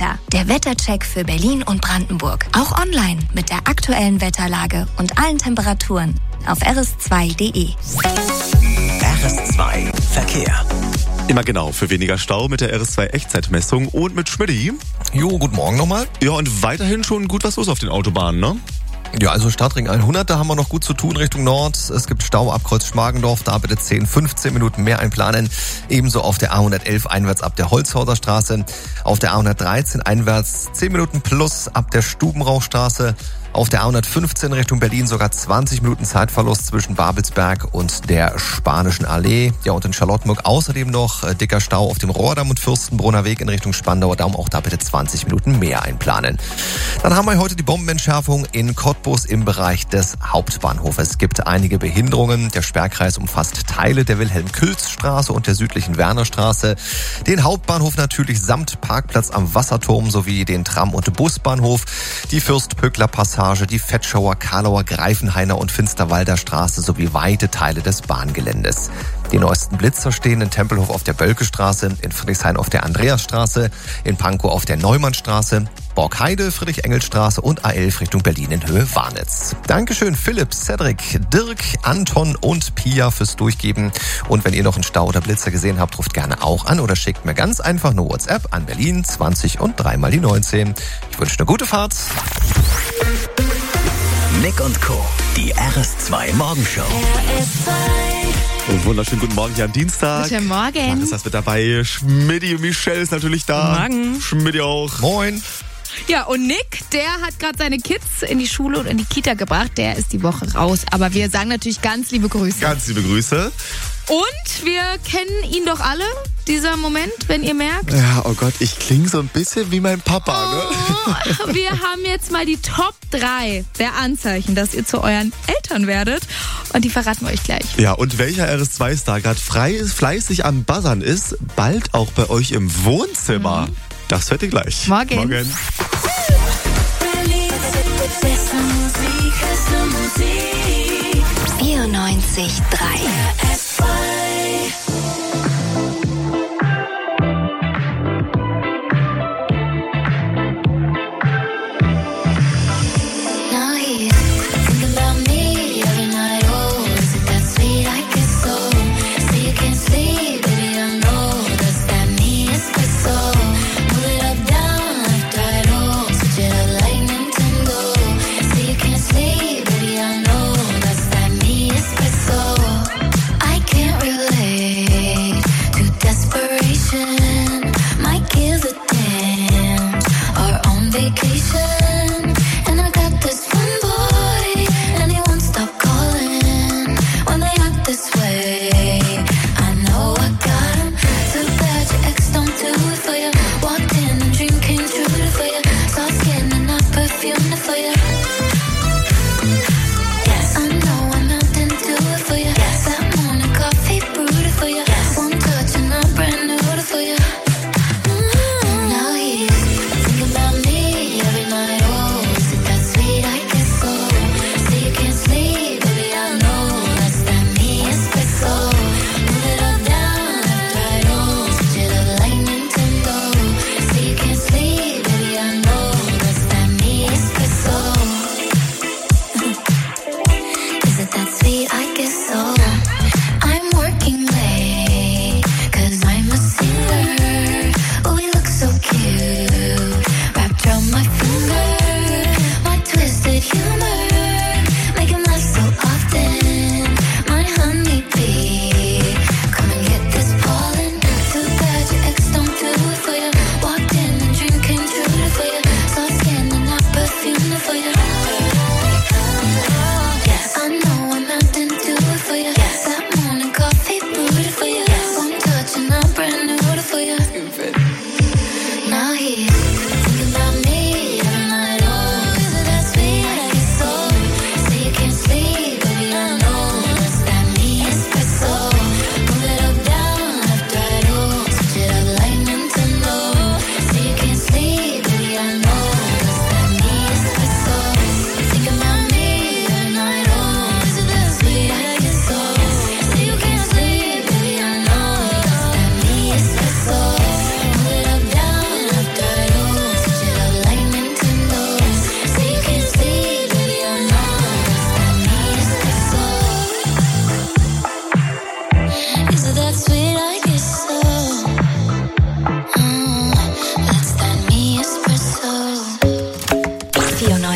Wetter. Der Wettercheck für Berlin und Brandenburg. Auch online mit der aktuellen Wetterlage und allen Temperaturen auf rs2.de. RS2 Verkehr. Immer genau für weniger Stau mit der RS2 Echtzeitmessung und mit Schmidti. Jo, guten Morgen nochmal. Ja, und weiterhin schon gut was los auf den Autobahnen, ne? Ja, also Stadtring 100, da haben wir noch gut zu tun Richtung Nord. Es gibt Stau ab Kreuz Schmargendorf, da bitte 10, 15 Minuten mehr einplanen. Ebenso auf der A111 einwärts ab der Holzhauser Straße. Auf der A113 einwärts 10 Minuten plus ab der Stubenrauchstraße. Auf der A115 Richtung Berlin sogar 20 Minuten Zeitverlust zwischen Babelsberg und der Spanischen Allee. Ja, und in Charlottenburg außerdem noch dicker Stau auf dem Rohrdamm und Fürstenbrunner Weg in Richtung Spandauer Damm. Auch da bitte 20 Minuten mehr einplanen. Dann haben wir heute die Bombenentschärfung in Cottbus im Bereich des Hauptbahnhofes. Es gibt einige Behinderungen. Der Sperrkreis umfasst Teile der Wilhelm-Külz-Straße und der südlichen Wernerstraße. Den Hauptbahnhof natürlich samt Parkplatz am Wasserturm sowie den Tram- und Busbahnhof. Die Fürst-Pückler-Passage, die Fetschauer, Karlauer, Greifenhainer und Finsterwalder Straße sowie weite Teile des Bahngeländes. Die neuesten Blitzer stehen in Tempelhof auf der Bölkestraße, in Friedrichshain auf der Andreasstraße, in Pankow auf der Neumannstraße, Borgheide, Friedrich-Engels-Straße und A11 Richtung Berlin in Höhe Warnitz. Dankeschön Philipp, Cedric, Dirk, Anton und Pia fürs Durchgeben. Und wenn ihr noch einen Stau oder Blitzer gesehen habt, ruft gerne auch an oder schickt mir ganz einfach eine WhatsApp an Berlin 20 und 3 mal die 19. Ich wünsche eine gute Fahrt. Nick und Co., die RS2 Morgenshow. Und wunderschönen guten Morgen hier am Dienstag. Guten Morgen. Marissa ist mit dabei. Schmidti und Michelle ist natürlich da. Morgen. Schmidti auch. Moin. Ja, und Nick, der hat gerade seine Kids in die Schule und in die Kita gebracht. Der ist die Woche raus. Aber wir sagen natürlich ganz liebe Grüße. Ganz liebe Grüße. Und wir kennen ihn doch alle, dieser Moment, wenn ihr merkt. Ja, oh Gott, ich klinge so ein bisschen wie mein Papa, ne? Oh, wir haben jetzt mal die Top 3 der Anzeichen, dass ihr zu euren Eltern werdet. Und die verraten wir euch gleich. Ja, und welcher RS2-Star gerade fleißig am Buzzern ist, bald auch bei euch im Wohnzimmer. Das hört ihr gleich. Morgen. 94,3.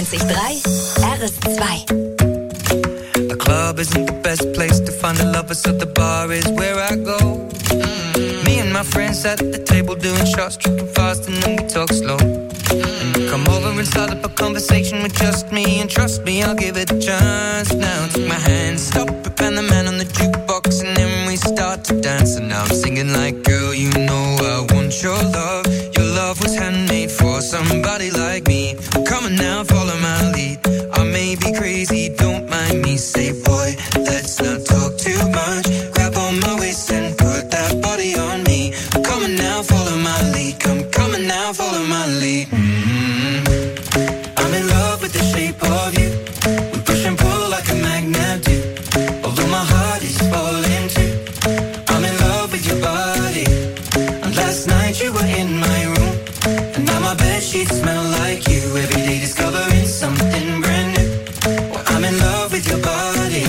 94.3 RS2. The club isn't the best place to find a lover, so the bar is where I go. Me and my friends at the table doing shots, tripping fast, and then we talk slow. And you come over and start up a conversation with just me, and trust me, I'll give it a chance. Now take my hand, stop it, and the man on the jukebox, and then we start to dance. And now I'm singing like, girl, you know I want your love. Your love was handmade for somebody like me. Come on now, follow my lead. I may be crazy, don't mind me. Say, boy, let's not talk too much. Grab on my waist and put that body on me. Come on now, follow my lead. Come on now, follow my lead. I'm in love with the shape of you. We push and pull like a magnet do. Although my heart is falling too. I'm in love with your body. And last night you were in my room. And now my bedsheets smell like you. Every day discovering something brand new. Well, I'm in love with your body.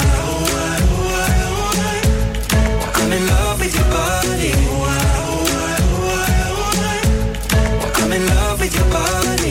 I'm in love with your body. I'm in love with your body.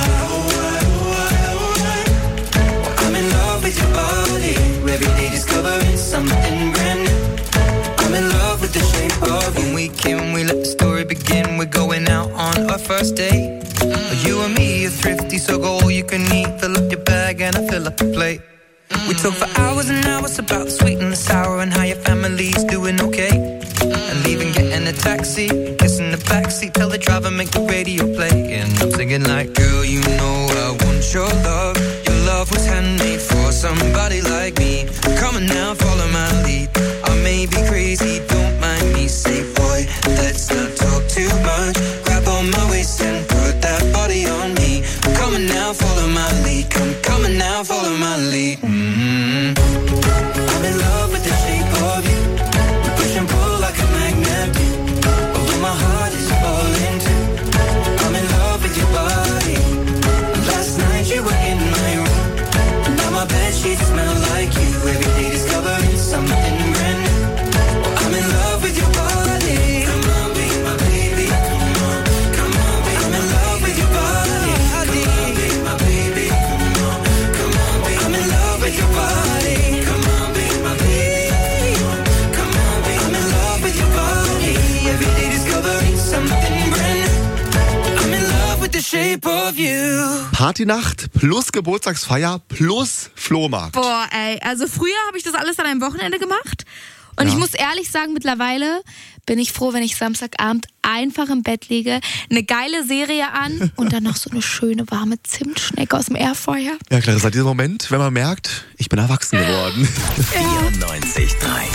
I'm in love with your body. Every day discovering something brand new. I'm in love with the shape of you. When we came, we let the story begin. We're going out on our first date. You and me are thrifty, so go all you can eat. Fill up your bag and I fill up the plate. We talk for hours and hours about the sweet and the sour and how your family's doing okay. And leaving, getting a taxi, kissing the backseat, tell the driver make the radio play. And I'm singing like, girl, you know I want your love. Your love was handmade for somebody like me. Come on now, follow my lead. I may be crazy, don't mind me. Say, boy, let's not talk too much. Grab on my waist and put that body on me. Come on now, follow my lead. Come on now, follow my lead. I'm in love with the shape of you. We push and pull like a magnet do. Although my heart is falling too. I'm in love with your body. Last night you were in my room. And now my bedsheets smell like you. Every day discovering something brand new. Well, I'm in love with your body. Come on, be my baby. Come on, baby. I'm in love with your body. Come on, be my baby. Come on, baby. I'm in love with your body. Come on, be my baby. Come on, baby. I'm in love with your body. Every day discovering something brand new. I'm in love with the shape of you. Partynacht plus Geburtstagsfeier plus Flohmarkt. Boah, ey, also früher habe ich das alles an einem Wochenende gemacht. Und ich muss ehrlich sagen, mittlerweile bin ich froh, wenn ich Samstagabend einfach im Bett liege, eine geile Serie an und dann noch so eine schöne warme Zimtschnecke aus dem Airfryer. Ja, klar, das ist dieser Moment, wenn man merkt, ich bin erwachsen geworden. 94.3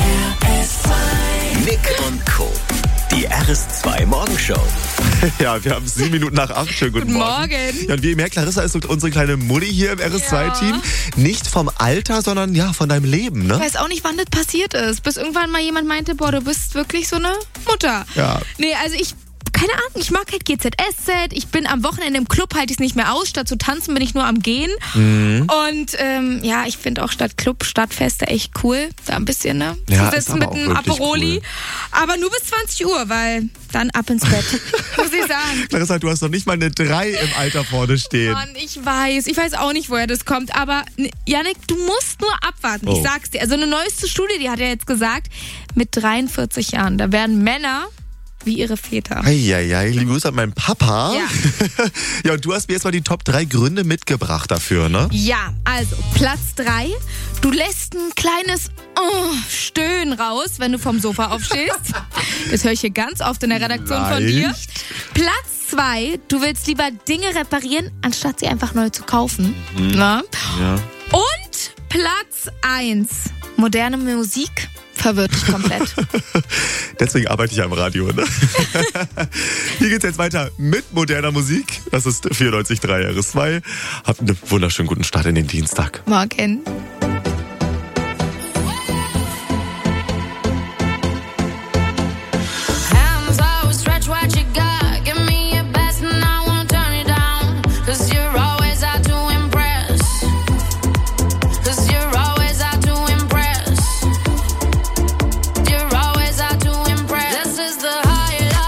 Nick und Co. Die RS2 Morgenshow. Ja, wir haben 7 Minuten nach 8. Schönen guten Morgen. Ja, und wie ihr merkt, Clarissa ist unsere kleine Mutti hier im RS2-Team. Nicht vom Alter, sondern ja, von deinem Leben, ne? Ich weiß auch nicht, wann das passiert ist. Bis irgendwann mal jemand meinte, boah, du bist wirklich so eine Mutter. Ja. Nee, also keine Ahnung, ich mag halt GZSZ. Ich bin am Wochenende im Club, halte ich es nicht mehr aus. Statt zu tanzen bin ich nur am Gehen. Und ja, ich finde auch statt Club, Stadtfeste echt cool. Da ein bisschen, ne? Ja, zu sitzen mit einem Aperoli. Cool. Aber nur bis 20 Uhr, weil dann ab ins Bett. Muss ich sagen. Clarissa, du hast noch nicht mal eine 3 im Alter vorne stehen. Mann, ich weiß auch nicht, woher das kommt. Aber Yannick, du musst nur abwarten. Ich sag's dir. Also eine neueste Studie, die hat ja jetzt gesagt, mit 43 Jahren, da werden Männer wie ihre Väter. Eieiei, liebe Grüße an meinen Papa. Ja. Ja, und du hast mir jetzt mal die Top 3 Gründe mitgebracht dafür, ne? Ja, also Platz 3. Du lässt ein kleines Stöhnen raus, wenn du vom Sofa aufstehst. Das höre ich hier ganz oft in der Redaktion von dir. Platz 2. Du willst lieber Dinge reparieren, anstatt sie einfach neu zu kaufen. Na? Ja. Und Platz 1. Moderne Musik verwirrt dich komplett. Deswegen arbeite ich ja im Radio, ne? Hier geht's jetzt weiter mit moderner Musik. Das ist 94.3 RS2. Habt einen wunderschönen guten Start in den Dienstag. Morgen.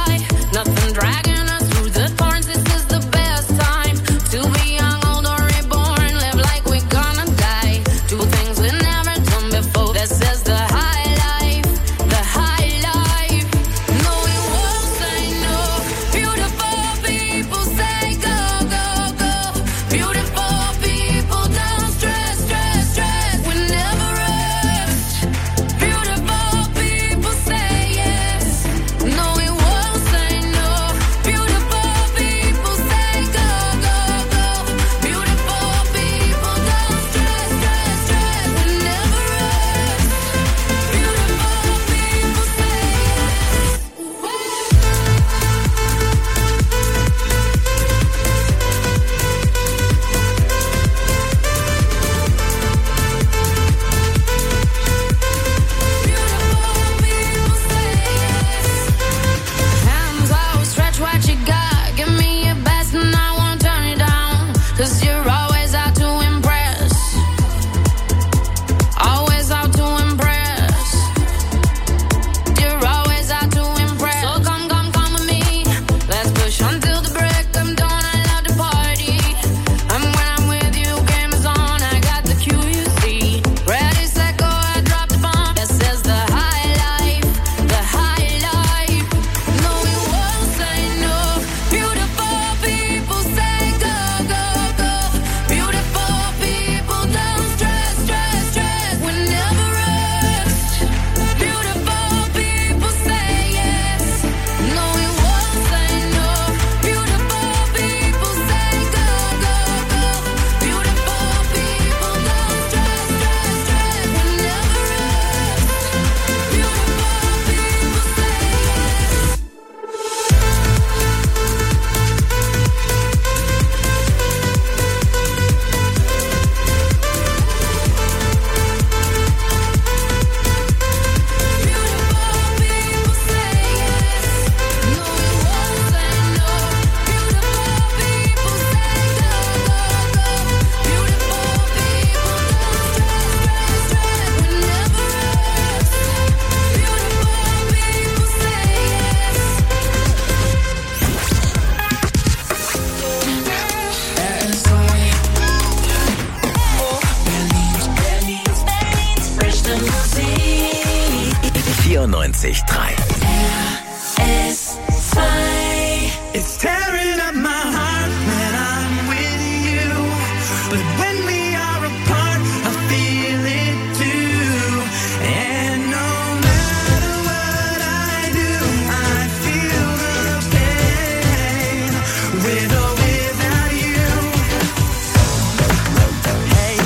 Dragging us through the thorns, this is the best time to be young, old, or able. 94.3. It's tearing up my heart when I'm with you, but when we are apart, I feel it too. And no matter what I do, I feel the pain, with or without you. Hey.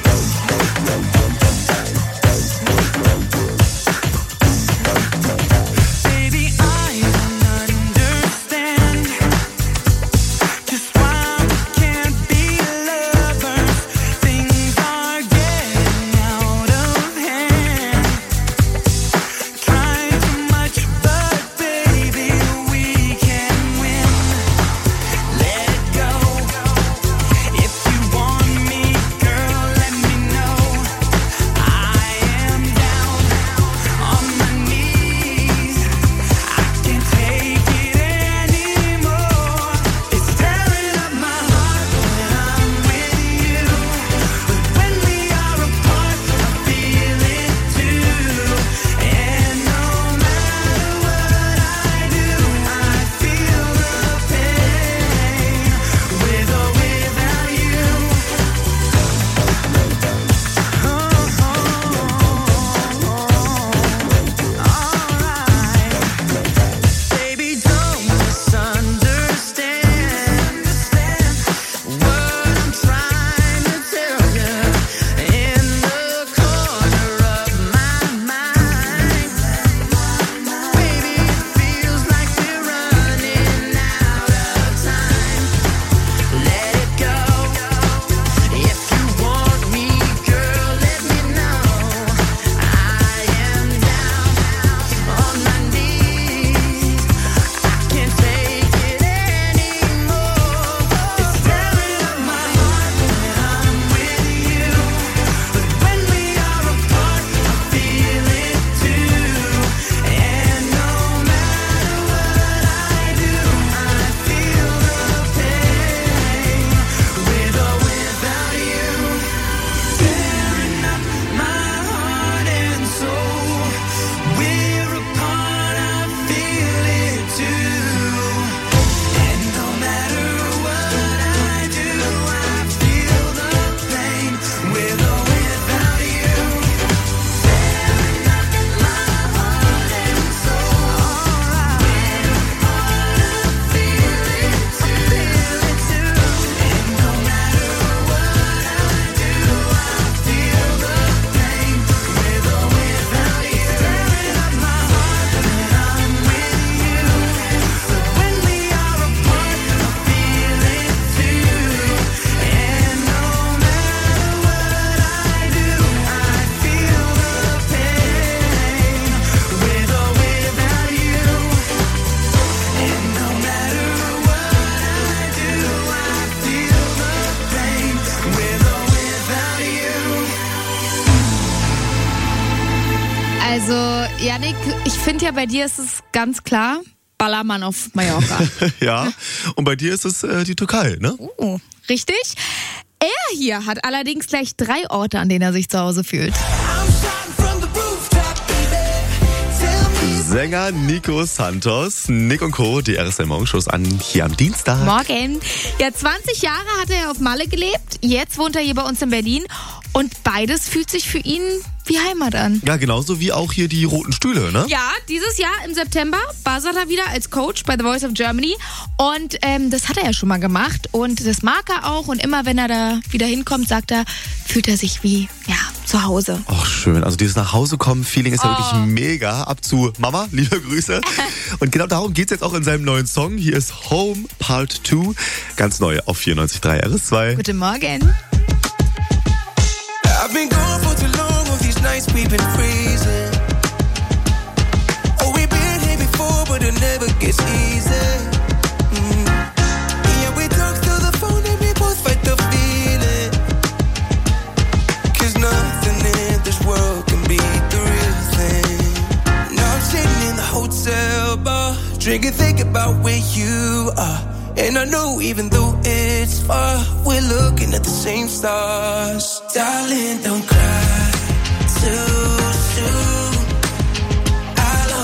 Baby, I don't understand just why we can't be lovers. Things are getting out of hand. Trying too much, but baby, we can win. Let it go. If you want me, girl, let me know. I am down on my knees. I can't take it anymore. It's tearing up my heart when I'm with you, but when we are apart, I feel it too. And no matter what I do, I feel the pain, with or without you. Baby, don't misunderstand what I'm trying to tell you. In the corner of my mind, baby, it feels like we're running out of time. Let it go. If you want me, girl, let me know. I am down on my knees. I can't take it anymore. It's tearing up my heart when I'm with you, but when we are apart, I feel it too. And no matter what I do, I feel the pain, with or without you. Tearing up my heart and soul. We're apart, I feel it too. And no matter what I do, I feel the pain, with or without you. Tearing up my heart and soul. We're apart, I feel it too. And no matter what I do, I feel the pain, with or without you. Tearing up my heart when I'm with you, but when we are apart, I feel it too. And no matter what I do, I feel the pain, with or without you. And no matter what I do, I feel the pain, with or without you. Also, Yannick, ich finde ja, bei dir ist es ganz klar, Ballermann auf Mallorca. Ja, und bei dir ist es die Türkei, ne? Richtig? Er hier hat allerdings gleich 3 Orte, an denen er sich zu Hause fühlt. Sänger Nico Santos, Nick und Co., die RSL Morgenshows an hier am Dienstag. Morgen. Ja, 20 Jahre hat er auf Malle gelebt. Jetzt wohnt er hier bei uns in Berlin. Und beides fühlt sich für ihn wie Heimat an. Ja, genauso wie auch hier die roten Stühle, ne? Ja, dieses Jahr im September buzzert er wieder als Coach bei The Voice of Germany. Und das hat er ja schon mal gemacht. Und das mag er auch. Und immer, wenn er da wieder hinkommt, sagt er, fühlt er sich wie, ja, zu Hause. Ach, schön. Also dieses Nachhausekommen-Feeling ist ja wirklich mega. Ab zu Mama, liebe Grüße. Und genau darum geht's jetzt auch in seinem neuen Song. Hier ist Home Part 2. Ganz neu auf 94.3 RS2. Guten Morgen. I've been gone for too long, all these nights we've been freezing. Oh, we've been here before, but it never gets easy. Yeah, we talk through the phone and we both fight the feeling. 'Cause nothing in this world can beat the real thing. Now I'm sitting in the hotel bar, drinking, thinking about where you are. And I know even though it's far, we're looking at the same stars. Darling, don't cry too soon. I'll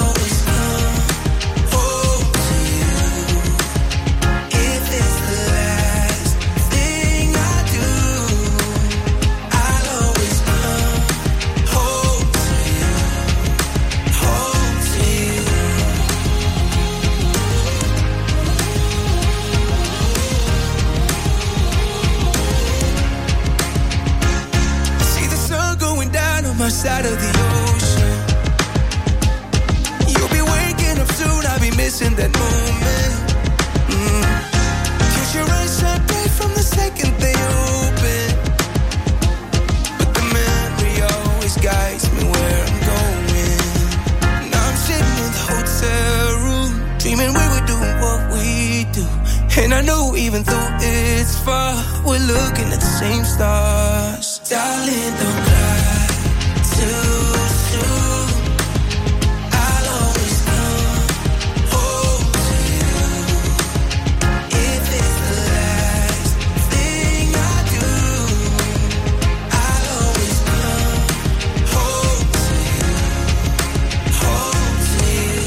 though it's far, we're looking at the same stars. Darling, don't cry too soon. I'll always come home to you. If it's the last thing I do, I'll always come home to you. Home to you.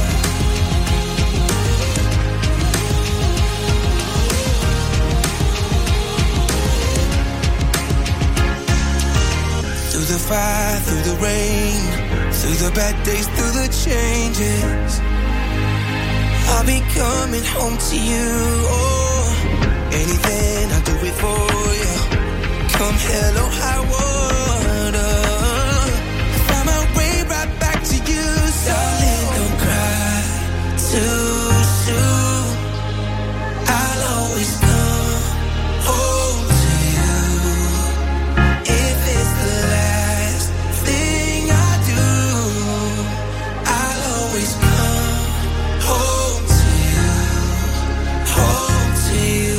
Through the fire, through the rain, through the bad days, through the changes, I'll be coming home to you. Oh, anything I'll do it for you. Come hell or high water, find my way right back to you. Darling, don't cry too soon. I'll always come home to you. If it's the last thing I do, I'll always come home to you. Home to you.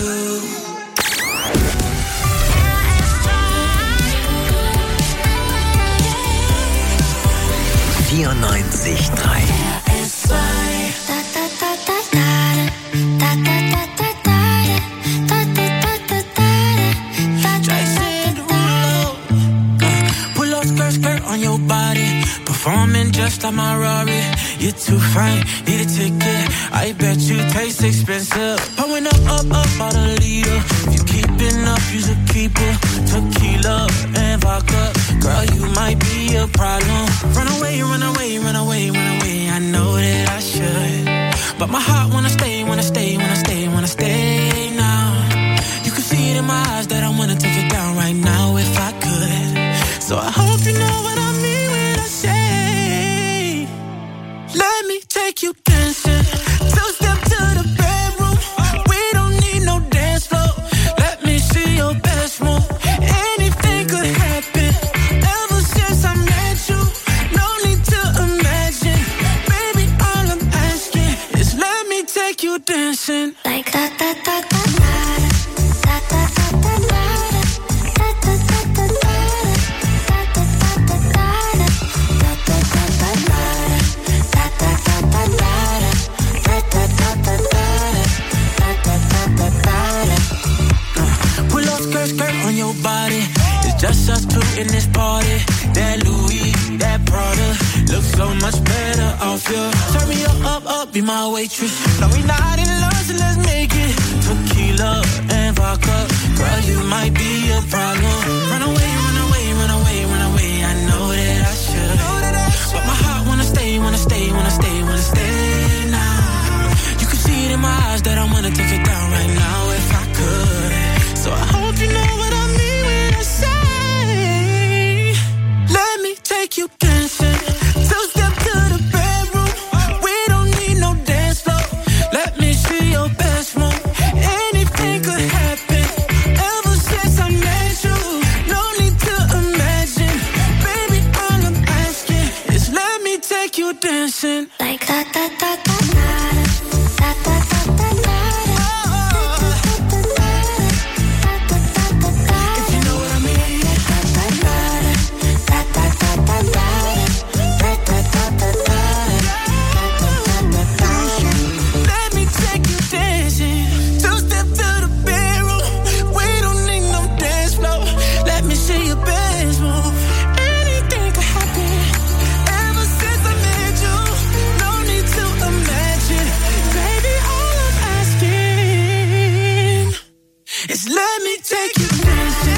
94,3. Pull up skirt, skirt on your body. Performing just like my Rari. You're too fine, need a ticket. I bet you taste expensive. Pouring up, out a leader. If you keeping up, you should keep it. Tequila and vodka. Girl, you might be a problem. Run away, run away, run away, run away. I know that I should, but my heart wanna stay, wanna stay, wanna stay, wanna stay now. You can see it in my eyes that I wanna take it down right now if I could. So I hope you know what I mean when I say, let me take you dancing. Two-step to the bedroom. We don't need no dance floor. Let me see your best move. Anything could happen. Ever since I met you, no need to imagine. Baby, all I'm asking is let me take you dancing. Like da da da da da da da da da da Pull up skirt, skirt on your body. It's just us two in this party. That Louis, that Prada looks so much better off you. Turn me up, be my waitress. No, we not in love, so let's make it. Tequila and vodka. Girl, you might be a problem. Run away, run away, run away, run away. I know that I should, but my heart wanna stay, wanna stay, wanna stay, wanna stay now. You can see it in my eyes that I wanna take it down right now if I could. So I hope you know what I mean when I say, let me take you dancing. Two-step to the bedroom. We don't need no dance floor. Let me see your best move. Anything could happen. Ever since I met you, no need to imagine. Baby, all I'm asking is let me take you dancing. like da da da da da da da da da. If you know what I mean. Let me take you dancing. Two-step to the bedroom. We don't need no dance floor. Let me see your best move. Anything could happen. Ever since I met you, no need to imagine. Baby, all I'm asking is let me take you dancing.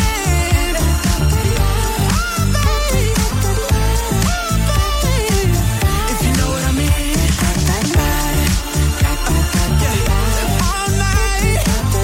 If you know what I mean. All night.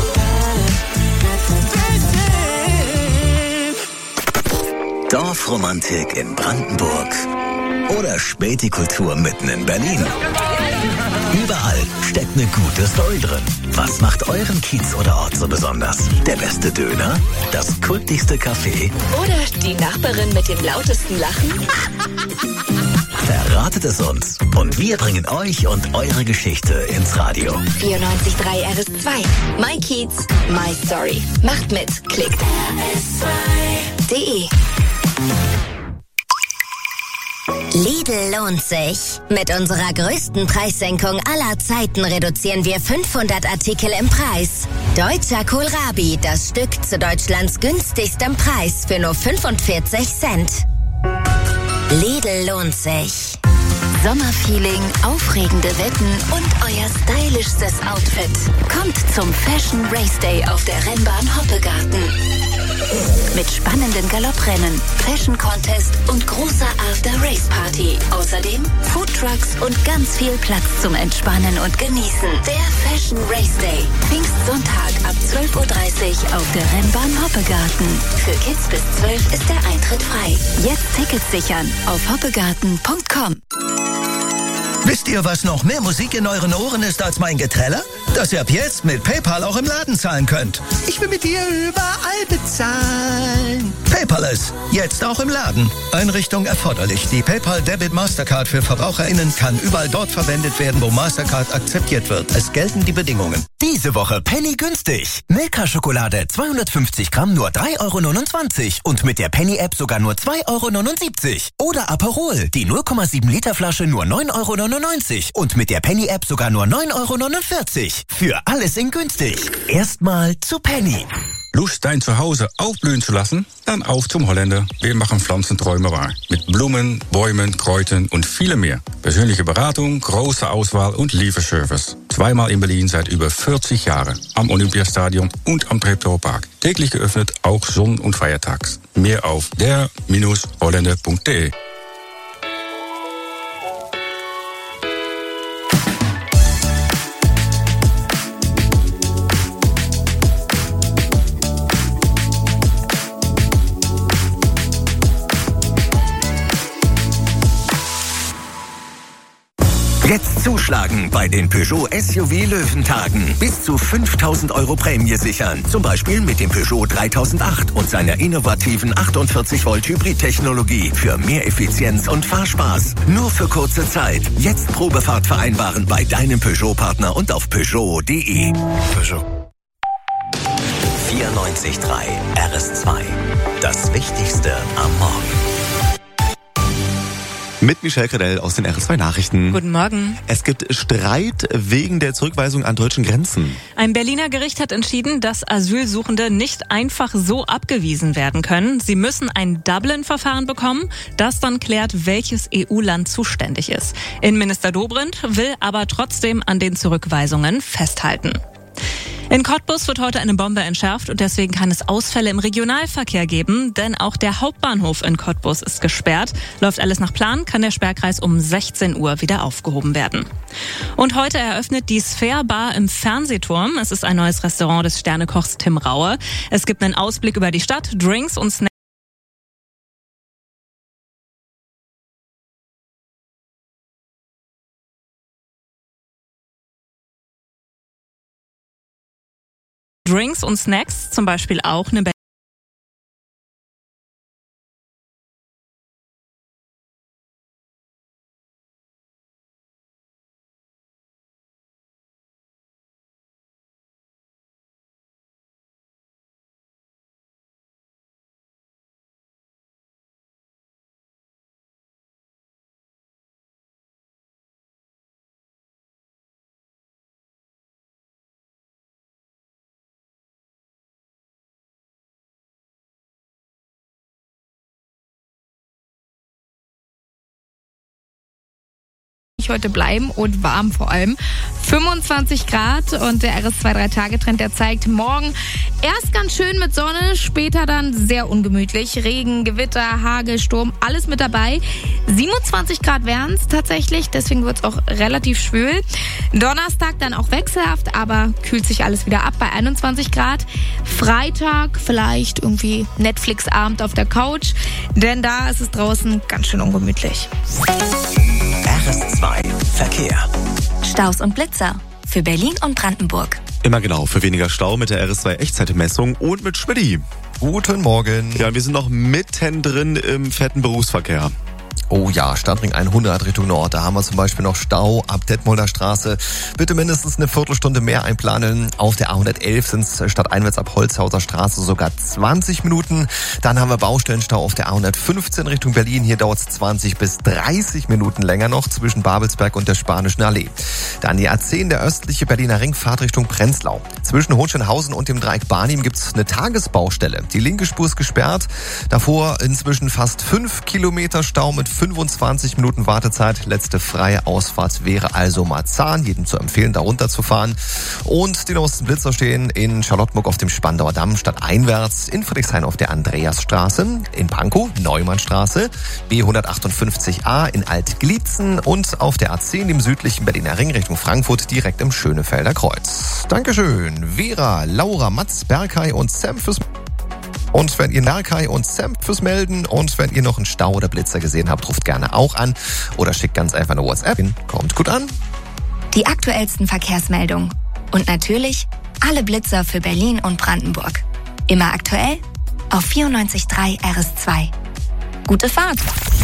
Dancing. Dorfromantik in Brandenburg oder Spätikultur mitten in Berlin. Überall steckt eine gute Story drin. Was macht euren Kiez oder Ort so besonders? Der beste Döner? Das kultigste Café? Oder die Nachbarin mit dem lautesten Lachen? Verratet es uns. Und wir bringen euch und eure Geschichte ins Radio. 94.3 RS2. My Kiez, My Story. Macht mit. Klickt rs2.de. Lidl lohnt sich. Mit unserer größten Preissenkung aller Zeiten reduzieren wir 500 Artikel im Preis. Deutscher Kohlrabi, das Stück zu Deutschlands günstigstem Preis für nur 45 Cent. Lidl lohnt sich. Sommerfeeling, aufregende Wetten und euer stylischstes Outfit. Kommt zum Fashion Race Day auf der Rennbahn Hoppegarten. Mit spannenden Galopprennen, Fashion Contest und großer After-Race-Party. Außerdem Foodtrucks und ganz viel Platz zum Entspannen und Genießen. Der Fashion Race Day. Pfingstsonntag ab 12.30 Uhr auf der Rennbahn Hoppegarten. Für Kids bis 12 ist der Eintritt frei. Jetzt Tickets sichern auf hoppegarten.com. Wisst ihr, was noch mehr Musik in euren Ohren ist als mein Geträller? Dass ihr ab jetzt mit PayPal auch im Laden zahlen könnt. Ich will mit dir überall bezahlen. Paperless, jetzt auch im Laden. Einrichtung erforderlich. Die PayPal Debit Mastercard für VerbraucherInnen kann überall dort verwendet werden, wo Mastercard akzeptiert wird. Es gelten die Bedingungen. Diese Woche Penny günstig. Milka-Schokolade 250 Gramm nur 3,29 € und mit der Penny-App sogar nur 2,79 €. Oder Aperol, die 0,7 Liter Flasche nur 9,99 € und mit der Penny-App sogar nur 9,49 €. Für alles in günstig. Erstmal zu Penny. Lust, dein Zuhause aufblühen zu lassen? Dann auf zum Holländer. Wir machen Pflanzenträume wahr. Mit Blumen, Bäumen, Kräutern und vielem mehr. Persönliche Beratung, große Auswahl und Lieferservice. Zweimal in Berlin seit über 40 Jahren. Am Olympiastadion und am Treptowpark. Täglich geöffnet, auch Sonn- und Feiertags. Mehr auf der-holländer.de. Jetzt zuschlagen bei den Peugeot SUV Löwentagen. Bis zu 5.000 € Prämie sichern. Zum Beispiel mit dem Peugeot 3008 und seiner innovativen 48 Volt Hybrid-Technologie für mehr Effizienz und Fahrspaß. Nur für kurze Zeit. Jetzt Probefahrt vereinbaren bei deinem Peugeot-Partner und auf Peugeot.de. Peugeot. 94.3 RS2. Das Wichtigste am Morgen. Mit Michelle Credell aus den RS2 Nachrichten. Guten Morgen. Es gibt Streit wegen der Zurückweisung an deutschen Grenzen. Ein Berliner Gericht hat entschieden, dass Asylsuchende nicht einfach so abgewiesen werden können. Sie müssen ein Dublin-Verfahren bekommen, das dann klärt, welches EU-Land zuständig ist. Innenminister Dobrindt will aber trotzdem an den Zurückweisungen festhalten. In Cottbus wird heute eine Bombe entschärft und deswegen kann es Ausfälle im Regionalverkehr geben, denn auch der Hauptbahnhof in Cottbus ist gesperrt. Läuft alles nach Plan, kann der Sperrkreis um 16 Uhr wieder aufgehoben werden. Und heute eröffnet die Sphere Bar im Fernsehturm. Es ist ein neues Restaurant des Sternekochs Tim Raue. Es gibt einen Ausblick über die Stadt, Drinks und Snacks. Zum Beispiel auch eine heute bleiben und warm vor allem. 25 Grad und der RS2 3-Tage-Trend, der zeigt morgen erst ganz schön mit Sonne, später dann sehr ungemütlich. Regen, Gewitter, Hagel, Sturm, alles mit dabei. 27 Grad wären es tatsächlich, deswegen wird es auch relativ schwül. Donnerstag dann auch wechselhaft, aber kühlt sich alles wieder ab bei 21 Grad. Freitag vielleicht irgendwie Netflix-Abend auf der Couch, denn da ist es draußen ganz schön ungemütlich. RS2 Verkehr. Staus und Blitzer für Berlin und Brandenburg. Immer genau, für weniger Stau mit der RS2 Echtzeitmessung und mit Schmidti. Guten Morgen. Ja, wir sind noch mittendrin im fetten Berufsverkehr. Oh ja, Stadtring 100 Richtung Nord. Da haben wir zum Beispiel noch Stau ab Detmolder Straße. Bitte mindestens eine Viertelstunde mehr einplanen. Auf der A111 sind es stadteinwärts ab Holzhauser Straße sogar 20 Minuten. Dann haben wir Baustellenstau auf der A115 Richtung Berlin. Hier dauert es 20 bis 30 Minuten länger noch zwischen Babelsberg und der Spanischen Allee. Dann die A10, der östliche Berliner Ring, Fahrt Richtung Prenzlau. Zwischen Hohenschönhausen und dem Dreieck Barnim gibt es eine Tagesbaustelle. Die linke Spur ist gesperrt. Davor inzwischen fast 5 Kilometer Stau mit 25 Minuten Wartezeit. Letzte freie Ausfahrt wäre also Marzahn. Jedem zu empfehlen, da runterzufahren. Und die neuesten Blitzer stehen in Charlottenburg auf dem Spandauer Damm stadteinwärts, in Friedrichshain auf der Andreasstraße, in Pankow Neumannstraße, B158a in Altglietzen und auf der A10 im südlichen Berliner Ring Richtung Frankfurt direkt im Schönefelder Kreuz. Dankeschön, Vera, Laura, Mats, Berkay und Sam fürs Melden. Und wenn ihr noch einen Stau oder Blitzer gesehen habt, ruft gerne auch an oder schickt ganz einfach eine WhatsApp hin. Kommt gut an. Die aktuellsten Verkehrsmeldungen. Und natürlich alle Blitzer für Berlin und Brandenburg. Immer aktuell auf 94.3 RS2. Gute Fahrt!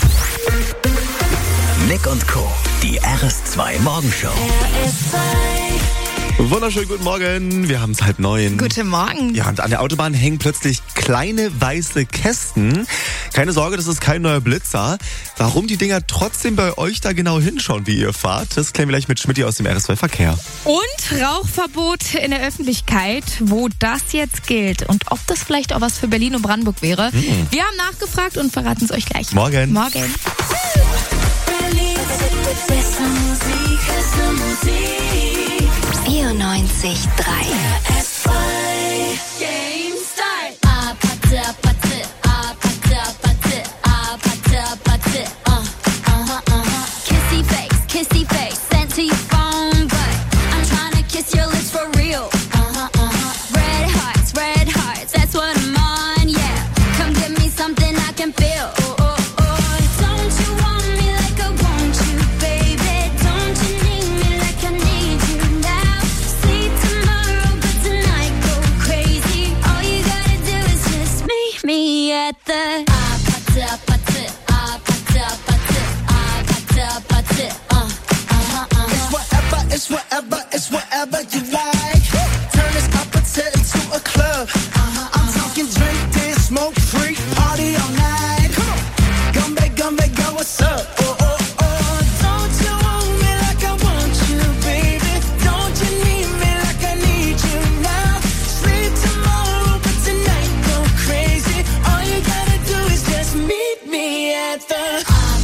Nick und Co., die RS2 Morgenshow. Wunderschönen guten Morgen, wir haben es 8:30. Guten Morgen. Ja, und an der Autobahn hängen plötzlich kleine weiße Kästen. Keine Sorge, das ist kein neuer Blitzer. Warum die Dinger trotzdem bei euch da genau hinschauen, wie ihr fahrt, das klären wir gleich mit Schmidti aus dem RS2 Verkehr. Und Rauchverbot in der Öffentlichkeit, wo das jetzt gilt und ob das vielleicht auch was für Berlin und Brandenburg wäre. Wir haben nachgefragt und verraten es euch gleich. Morgen. Morgen. 94.3 Kissy face, sent to your phone, but I'm trying to kiss your lips for real. Red hearts, that's what I'm on, yeah. Come give me something I can feel. Don't you want me like I want you, baby? Don't you need me like I need you now? Sleep tomorrow, but tonight go crazy. All you gotta do is just meet me at the It's whatever you like. Turn this opposite into a club. I'm talking drink, dance, smoke, free, party all night. Come back, go, what's up? Don't you want me like I want you, baby? Don't you need me like I need you now? Sleep tomorrow, but tonight go crazy. All you gotta do is just meet me at the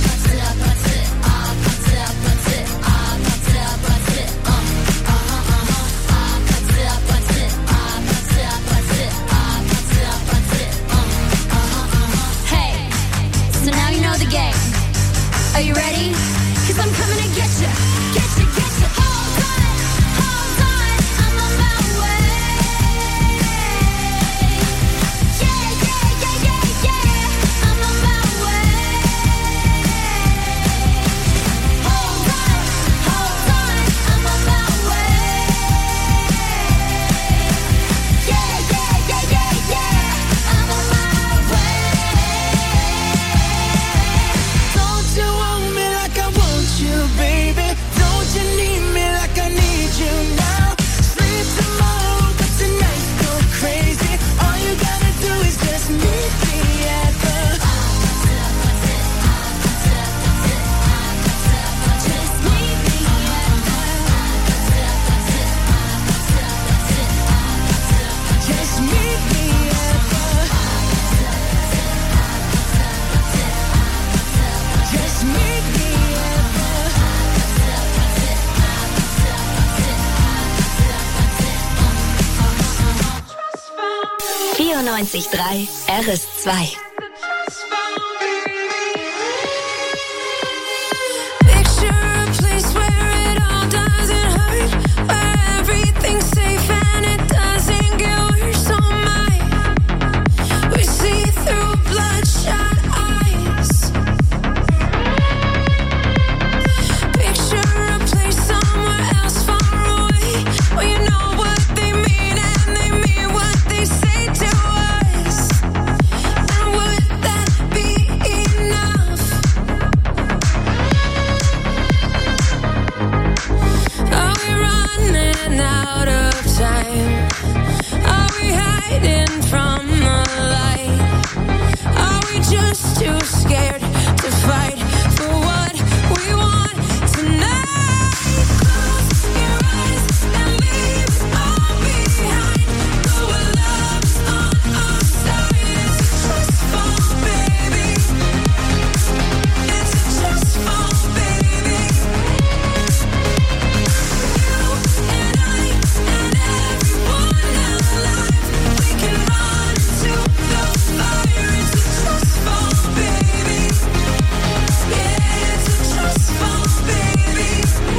Are you ready? 'Cause I'm coming to get you. Hold on, I'm on my way. Yeah, I'm on my way. Hold on, I'm on my way. Yeah, I'm on my way. Don't you want me like I want you, baby? Don't you need me like I need you now? Sleep tomorrow, but tonight go crazy. All you gotta do is just meet me at the just meet me at the just meet me at the just meet me at the 94.3 RS2. Picture a place where it all doesn't hurt, where everything's safe and it doesn't get worse. Oh my, we see through bloodshot eyes. Picture a place somewhere else far away, where you know what they mean and they mean what they say to us. And we're hiding from the light? Are we just too scared to fight for what we want tonight? Close your eyes and leave it all behind. Go where love's on our side. It's a trust fall, baby. It's a trust fall, baby. You and I and everyone alive, we can run into the fire. It's a trust fall, baby. Yeah, it's a trust fall, baby.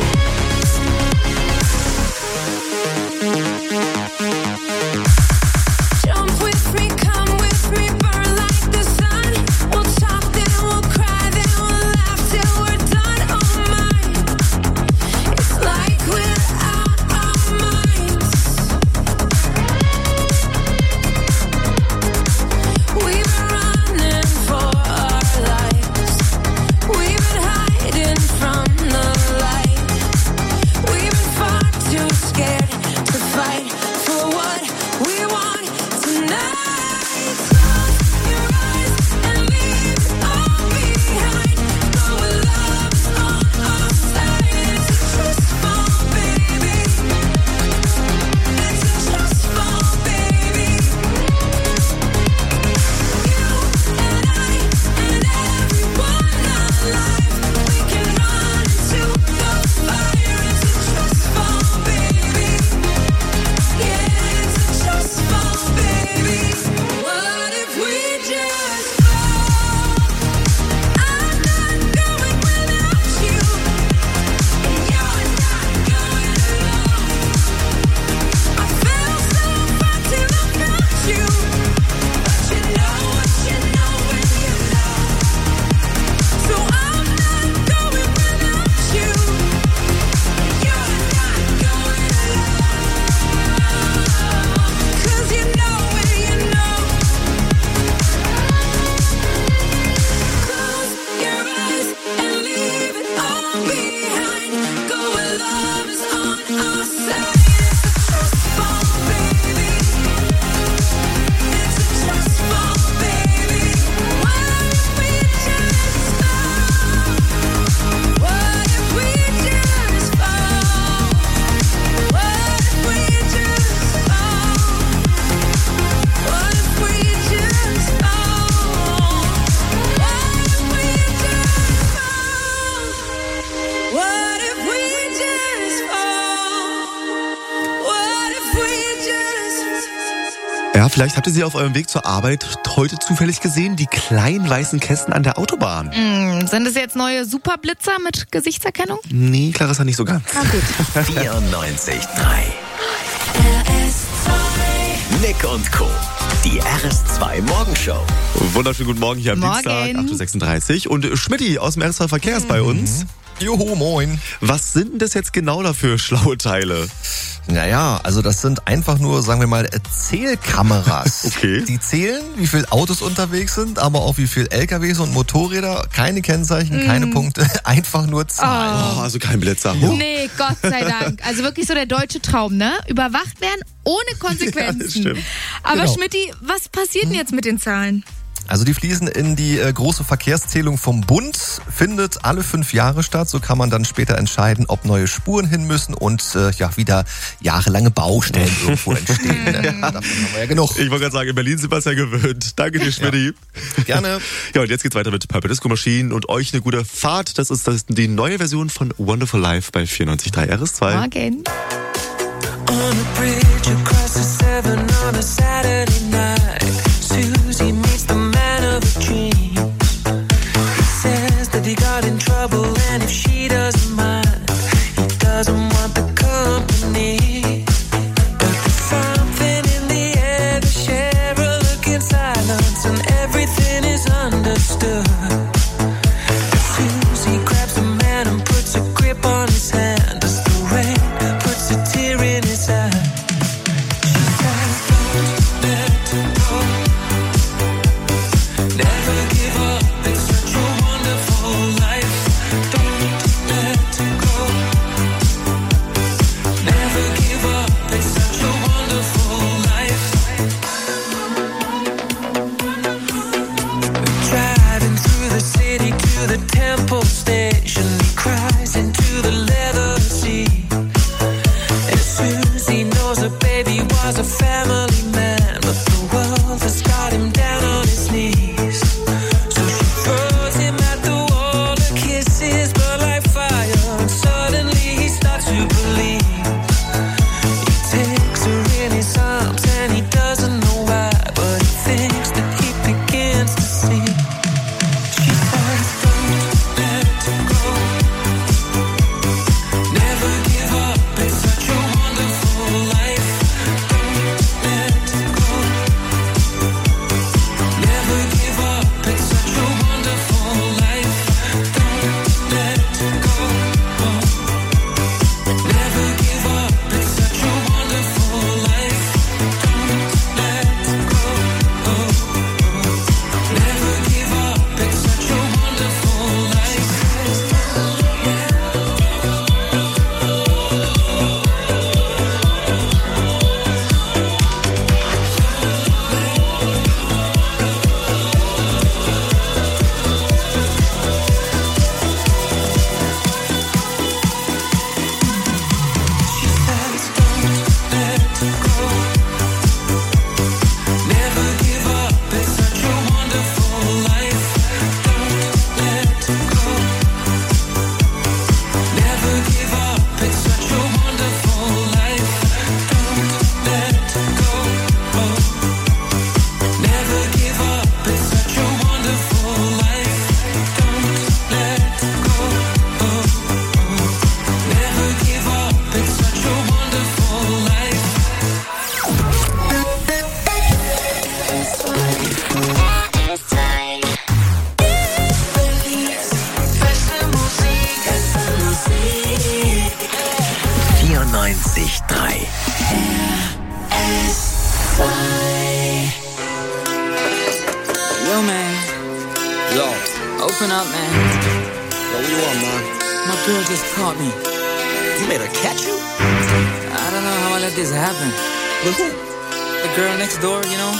Jump with me, come with me, burn like the sun. We'll talk, then we'll cry, then we'll laugh till we're done. Oh my, it's like we're out our minds. We've been running for our lives. We've been hiding from the light. We've been far too scared to fight for what we want tonight. Close your eyes and leave it all behind. Go where love's on our side. It's a trust fall, baby. It's a trust fall, baby. You and I and everyone alive, we can run into the fire. It's a trust fall, baby. Yeah, it's a trust fall, baby. What if we just fall? I'm not going without you, and you're not going alone. I fell so far till I found you, but you know what you know when you know. So I'm not going without you, and you're not going alone. 'Cause you know when you know. Close your eyes and leave it all behind. Go where love is on our side. It's a trust fall, baby. It's a trust fall, baby. What if we just fall? What if we just fall? What if we just fall? What if we just fall? What if we just fall? What if we just fall? What if we just... Ja, vielleicht habt ihr sie auf eurem Weg zur Arbeit heute zufällig gesehen, die kleinen weißen Kästen an der Autobahn. Sind es jetzt neue Superblitzer mit Gesichtserkennung? Nee, Clarissa, nicht so ganz. Na gut. 94.3 Nick und Co. Die RS2 Morgenshow. Wunderschönen guten Morgen hier am Morgen. Dienstag, 8.36 Uhr. Und Schmidti aus dem RS2 Verkehr ist bei uns. Joho, moin. Was sind denn das jetzt genau dafür schlaue Teile? Naja, also das sind einfach nur, sagen wir mal, Zählkameras. Okay. Die zählen, wie viele Autos unterwegs sind, aber auch wie viele LKWs und Motorräder. Keine Kennzeichen, keine Punkte, einfach nur Zahlen. Oh, also kein Blitzer. Nee, Gott sei Dank. Also wirklich so der deutsche Traum, ne? Überwacht werden ohne Konsequenzen. Ja, das stimmt. Aber Genau. Schmidti, was passiert denn jetzt mit den Zahlen? Also die fließen in die große Verkehrszählung vom Bund, findet alle 5 Jahre statt. So kann man dann später entscheiden, ob neue Spuren hin müssen und wieder jahrelange Baustellen irgendwo entstehen. Ne? Davon haben wir ja genug. Ich wollte gerade sagen, in Berlin sind wir es ja gewöhnt. Danke dir, Schmidti. Gerne. Ja, und jetzt geht's weiter mit Purple Disco Machine und euch eine gute Fahrt. Das ist die neue Version von Wonderful Life bei 94.3 RS2. Morgen. On a bridge across the Severn on a Saturday night, Susie meets the man of her dreams. He says that he got in trouble and if she doesn't mind, he doesn't want the company. But there's something in the air, they share a look in silence and everything is understood. Susie grabs the man and puts a grip on his hand as the rain puts a tear in his eye. She says, don't open up, man. Yo, what you want, man? My girl just caught me. You made her catch you? I don't know how I let this happen. With who? The girl next door, you know?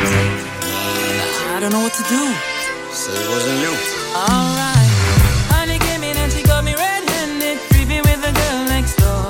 I don't know what to do. So it wasn't you. Alright. Honey came in and she got me red-handed, creepy with the girl next door.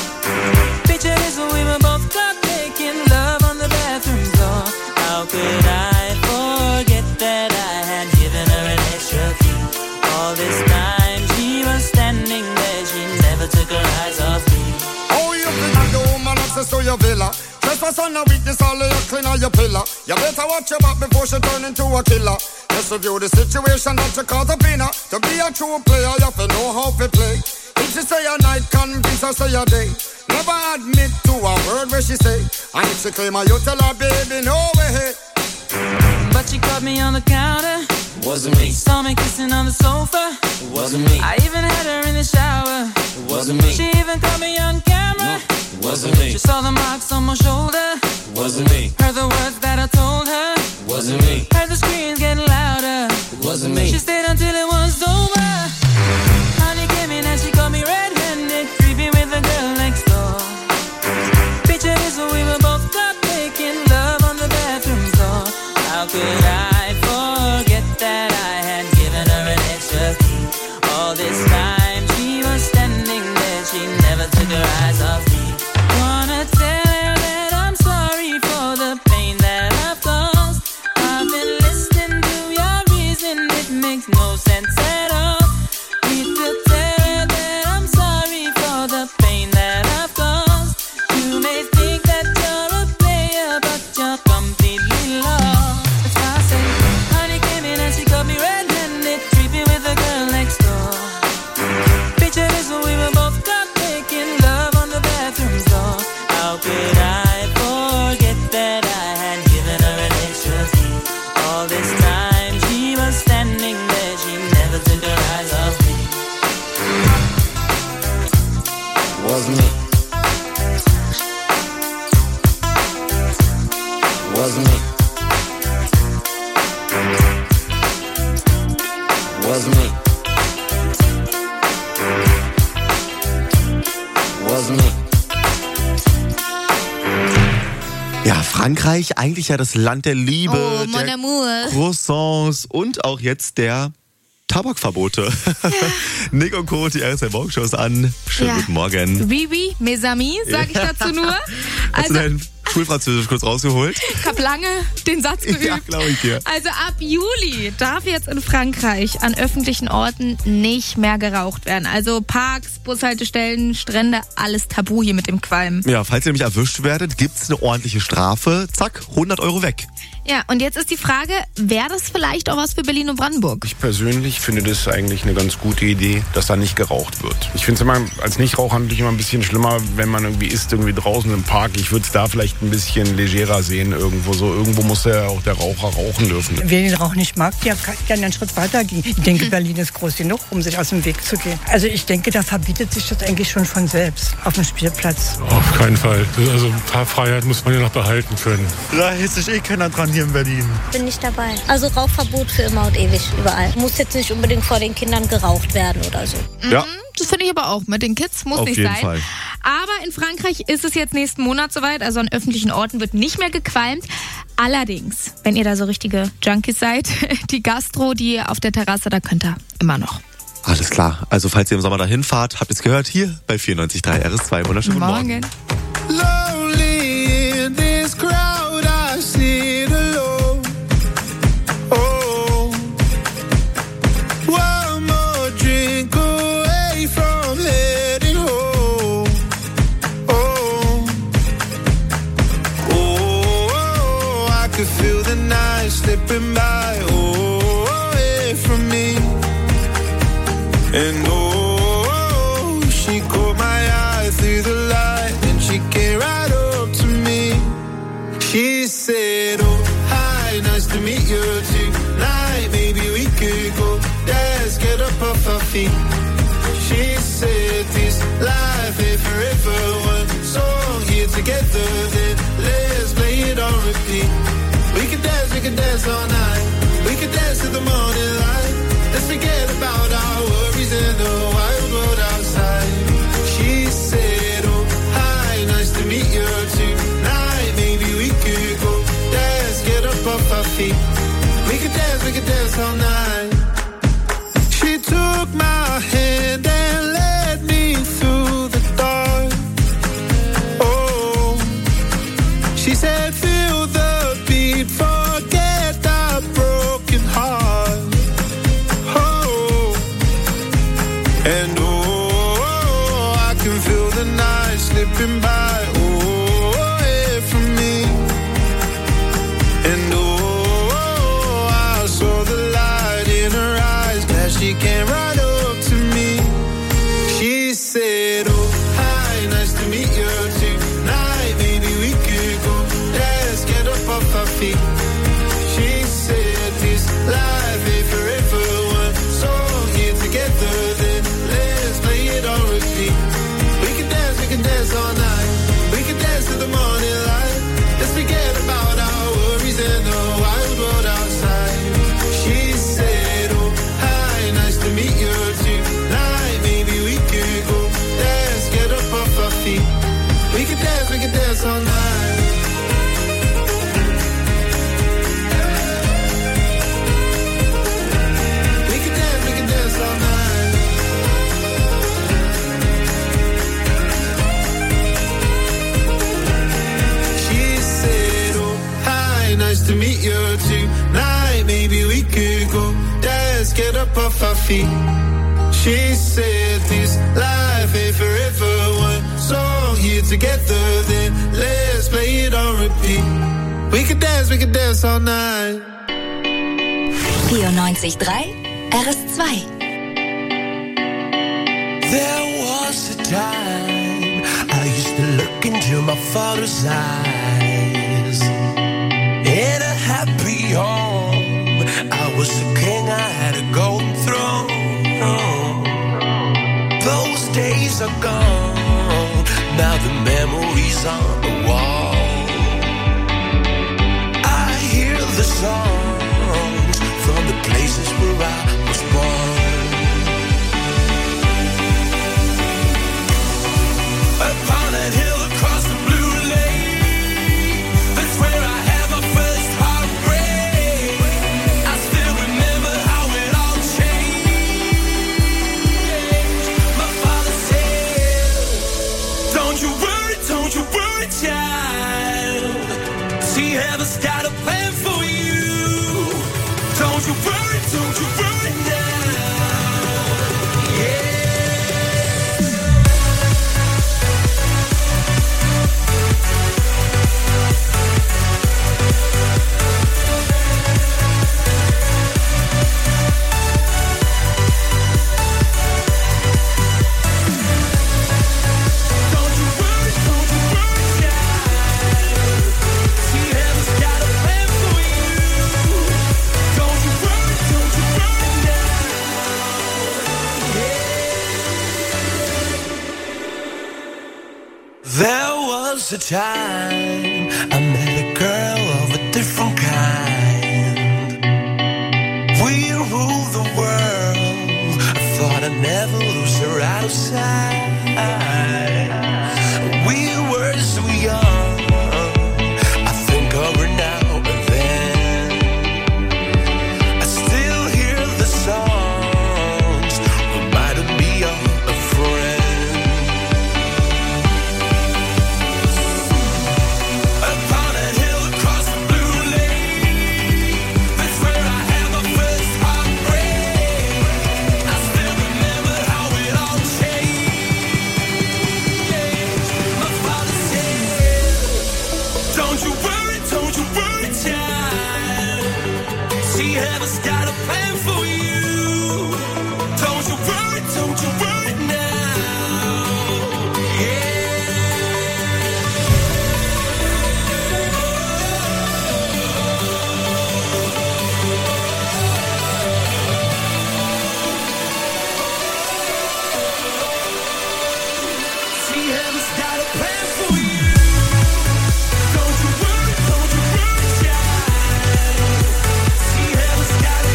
Picture this when we were both caught making love on the bathroom floor. How could I forget that I had given her an extra key? All this time she was standing there, she never took her eyes off me. Oh, you think I'm the woman access to your villa? Trespass on a weakness, all of your clean on your pillar. You better watch your back before she turn into a killer. Just review the situation that you call the winner. To be a true player, you have to know how to play. If she say a night, convince her say a day. Never admit to a word where she say. And if she claim her, you tell her, baby, no way. But she caught me on the counter. Wasn't me. Saw me kissing on the sofa. Wasn't me. I even had her in the shower. Wasn't me. She even caught me on camera. Wasn't me. She saw the marks on my shoulder. Wasn't me. Heard the words that I told her. Wasn't me. Heard the screams getting louder. Wasn't me. She stayed until it was over. Honey came in and she caught me red-handed, creepy with the girl next door. Picture this when we were both caught making love on the bathroom floor. How could I forget that I had given her an extra key? All this time she was standing there, she never took her eyes off me. Wanna tell her that I'm sorry for the pain that I've caused. I've been listening to your reason, it makes no sense at all. Need to tell her that I'm sorry for the pain that I've caused. You may think that you're a player, but you're completely lost. That's why I say, honey came in and she got me red-handed, creepy with the girl next door. Picture this when we were both caught making love on the bathroom floor. How could I forget that I had given her an extra key? All this time she was standing there, she never took her eyes off me. Wasn't me. Wasn't me. Wasn't me. Wasn't me. Ja, Frankreich, eigentlich ja das Land der Liebe, Oh, mon der amour. Croissants und auch jetzt der Tabakverbote. Nick und Co., die RSL Morgenshows an. Schönen guten Morgen. Oui, oui, mes amis, sag ich dazu nur. Hast du dein Schulfranzösisch kurz rausgeholt? Ich habe lange den Satz geübt. Ja, glaube ich dir. Also ab Juli darf jetzt in Frankreich an öffentlichen Orten nicht mehr geraucht werden. Also Parks, Bushaltestellen, Strände, alles tabu hier mit dem Qualm. Ja, falls ihr nämlich erwischt werdet, gibt's eine ordentliche Strafe. Zack, 100 € weg. Ja, und jetzt ist die Frage, wäre das vielleicht auch was für Berlin und Brandenburg? Ich persönlich finde das eigentlich eine ganz gute Idee, dass da nicht geraucht wird. Ich finde es immer als Nichtraucher natürlich immer ein bisschen schlimmer, wenn man irgendwie isst, irgendwie draußen im Park. Ich würde es da vielleicht ein bisschen legerer sehen irgendwo. So irgendwo muss ja auch der Raucher rauchen dürfen. Wer den Rauch nicht mag, der kann gerne einen Schritt weiter gehen. Ich denke, Berlin ist groß genug, um sich aus dem Weg zu gehen. Also ich denke, da verbietet sich das eigentlich schon von selbst auf dem Spielplatz. Auf keinen Fall. Also ein paar Freiheit muss man ja noch behalten können. Da hält sich eh keiner dran hier in Berlin. Bin nicht dabei. Also Rauchverbot für immer und ewig, überall. Muss jetzt nicht unbedingt vor den Kindern geraucht werden oder so. Ja. Das finde ich aber auch. Mit den Kids muss Auf nicht jeden sein. Fall. Aber in Frankreich ist es jetzt nächsten Monat soweit. Also an öffentlichen Orten wird nicht mehr gequalmt. Allerdings, wenn ihr da so richtige Junkies seid, die Gastro, die auf der Terrasse, da könnt ihr immer noch. Alles klar. Also falls ihr im Sommer dahin fahrt, habt ihr es gehört, hier bei 94.3 RS2. Wunderschönen Morgen. Lonely in this crowd, I sit alone. Oh, one more drink away from heading home. Oh, I could feel the night slipping by. Oh, away from me. And oh, she caught my eye through the light, and she came right up to me. She said, oh, hi, nice to meet you tonight. Maybe we could go dance, get up off our feet. She said, this life ain't forever. One song here together, then let's play it on repeat. We can dance all night. We can dance to the morning light. Let's begin. dance all night. She took my hand and led me through the dark. Oh, she said, feel the beat, forget that broken heart. Oh, and oh, I can feel the night slipping by. She came right up to me. She said, oh, hi, nice to meet you tonight. Maybe we could go, let's get up off our feet. She said, this life ain't forever one. So here together, then let's play it on repeat. We can dance all night. We can dance to the morning light. Let's forget about our worries and the wild world outside. She said, oh, nice to meet you tonight. Maybe we could go, let's get up off our feet. We can dance all night. We can dance all night. She said, oh, hi, nice to meet you tonight. Maybe we could go, let's get up off our feet. She said this life ain't forever one. So here together, then let's play it on repeat. We can dance all night. 94.3 RS2. There was a time I used to look into my father's eyes. In a happy home, I was a king, I had a golden throne. Those days are gone, now the memories on the wall. I hear the songs from the places where I was born. Upon that hill across the blue lake, that's where I had my first heartbreak. I still remember how it all changed. My father said, don't you worry, child. See, heaven's got a plan for you. Don't you worry now. Yeah. There was a time I met a girl of a different kind. We ruled the world. I thought I'd never lose her out of sight. We were so young. I think of her now and then. I still hear the songs reminding me of a friend. Heaven's got a plan for you. Don't you worry now. Yeah. See, heaven's got a plan for you. Don't you worry, child. See, heaven's got a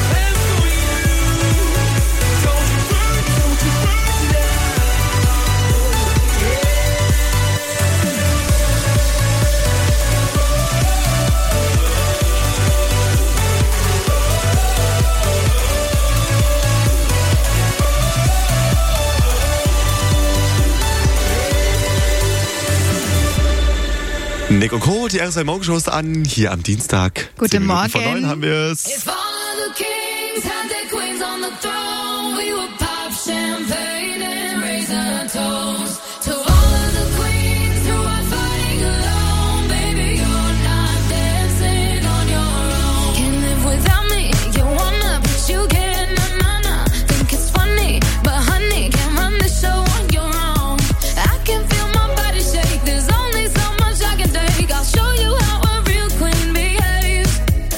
Nick und Co., die RSI Morgenshow ist an, hier am Dienstag. Guten 10 Minuten Morgen. vor 9 haben wir es. If all of the kings had their queens on the throne, we would pop champagne and raise a toast to all of the queens who are fighting alone. Baby, you're not dancing on your own. Can't live without me, you wanna, but you can't. Na. Think it's funny, but honey, can't run the show on your own. I can feel my body shake. There's only so much I can take. I'll show you how a real queen behaves.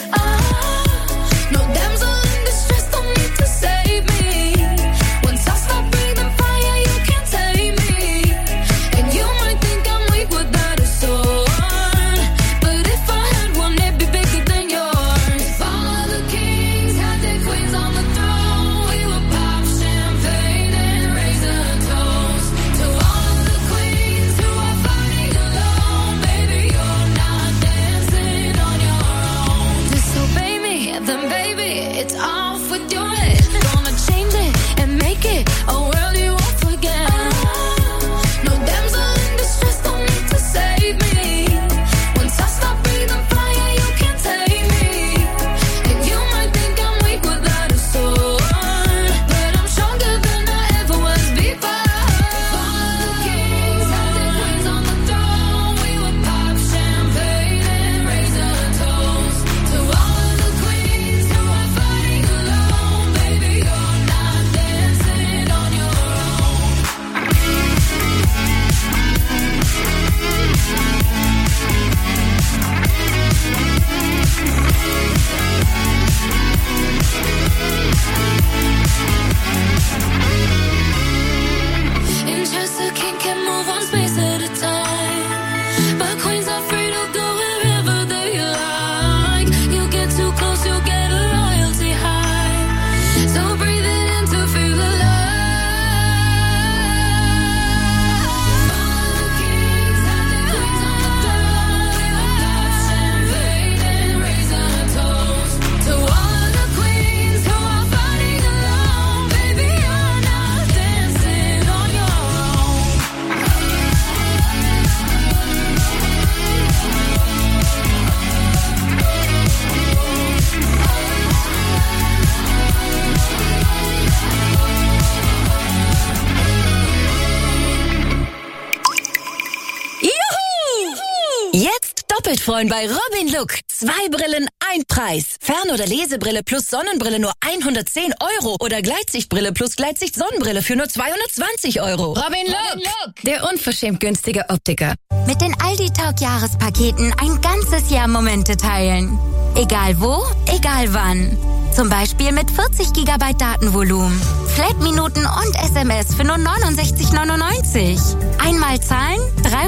No damsel in distress, don't need to save me. Once I stop breathing fire, you can't tame me. And you might think I'm weak without a sword, but if I had one, it'd be bigger than yours. If all of the kings had their queens on the throne, we would pop champagne and raise a toast to all of the queens who are fighting alone. Baby, you're not dancing on your own. Disobey me, then baby, it's off with your head. Gonna change it and make it a world you won't forget. No damsel in distress, don't need to save me. Once I stop breathing fire, you can't tame me. And you might think I'm weak without a sword, but I'm stronger than I ever was before. If all of the kings had their queens on the throne, we would pop champagne and raise a toast to all of the queens who are fighting alone. Baby, you're not dancing on your own. In just a king can move one space at a time, but queens are free to go wherever they like. You get too close, you'll get a royalty high. So breathe it in to feel alive. All the kings had their queens on the throne. We would pop champagne and raise a toast to all the queens who are fighting alone. Baby, you're not dancing on your own. Jetzt doppelt freuen bei Robin Look. 2 Brillen, ein Preis. Fern- oder Lesebrille plus Sonnenbrille nur 110 € oder Gleitsichtbrille plus Gleitsicht-Sonnenbrille für nur 220 €. Robin Look, der unverschämt günstige Optiker. Mit den Aldi Talk Jahrespaketen ein ganzes Jahr Momente teilen. Egal wo, egal wann. Zum Beispiel mit 40 GB Datenvolumen, Flat-Minuten und SMS für nur 69,99. Einmal zahlen,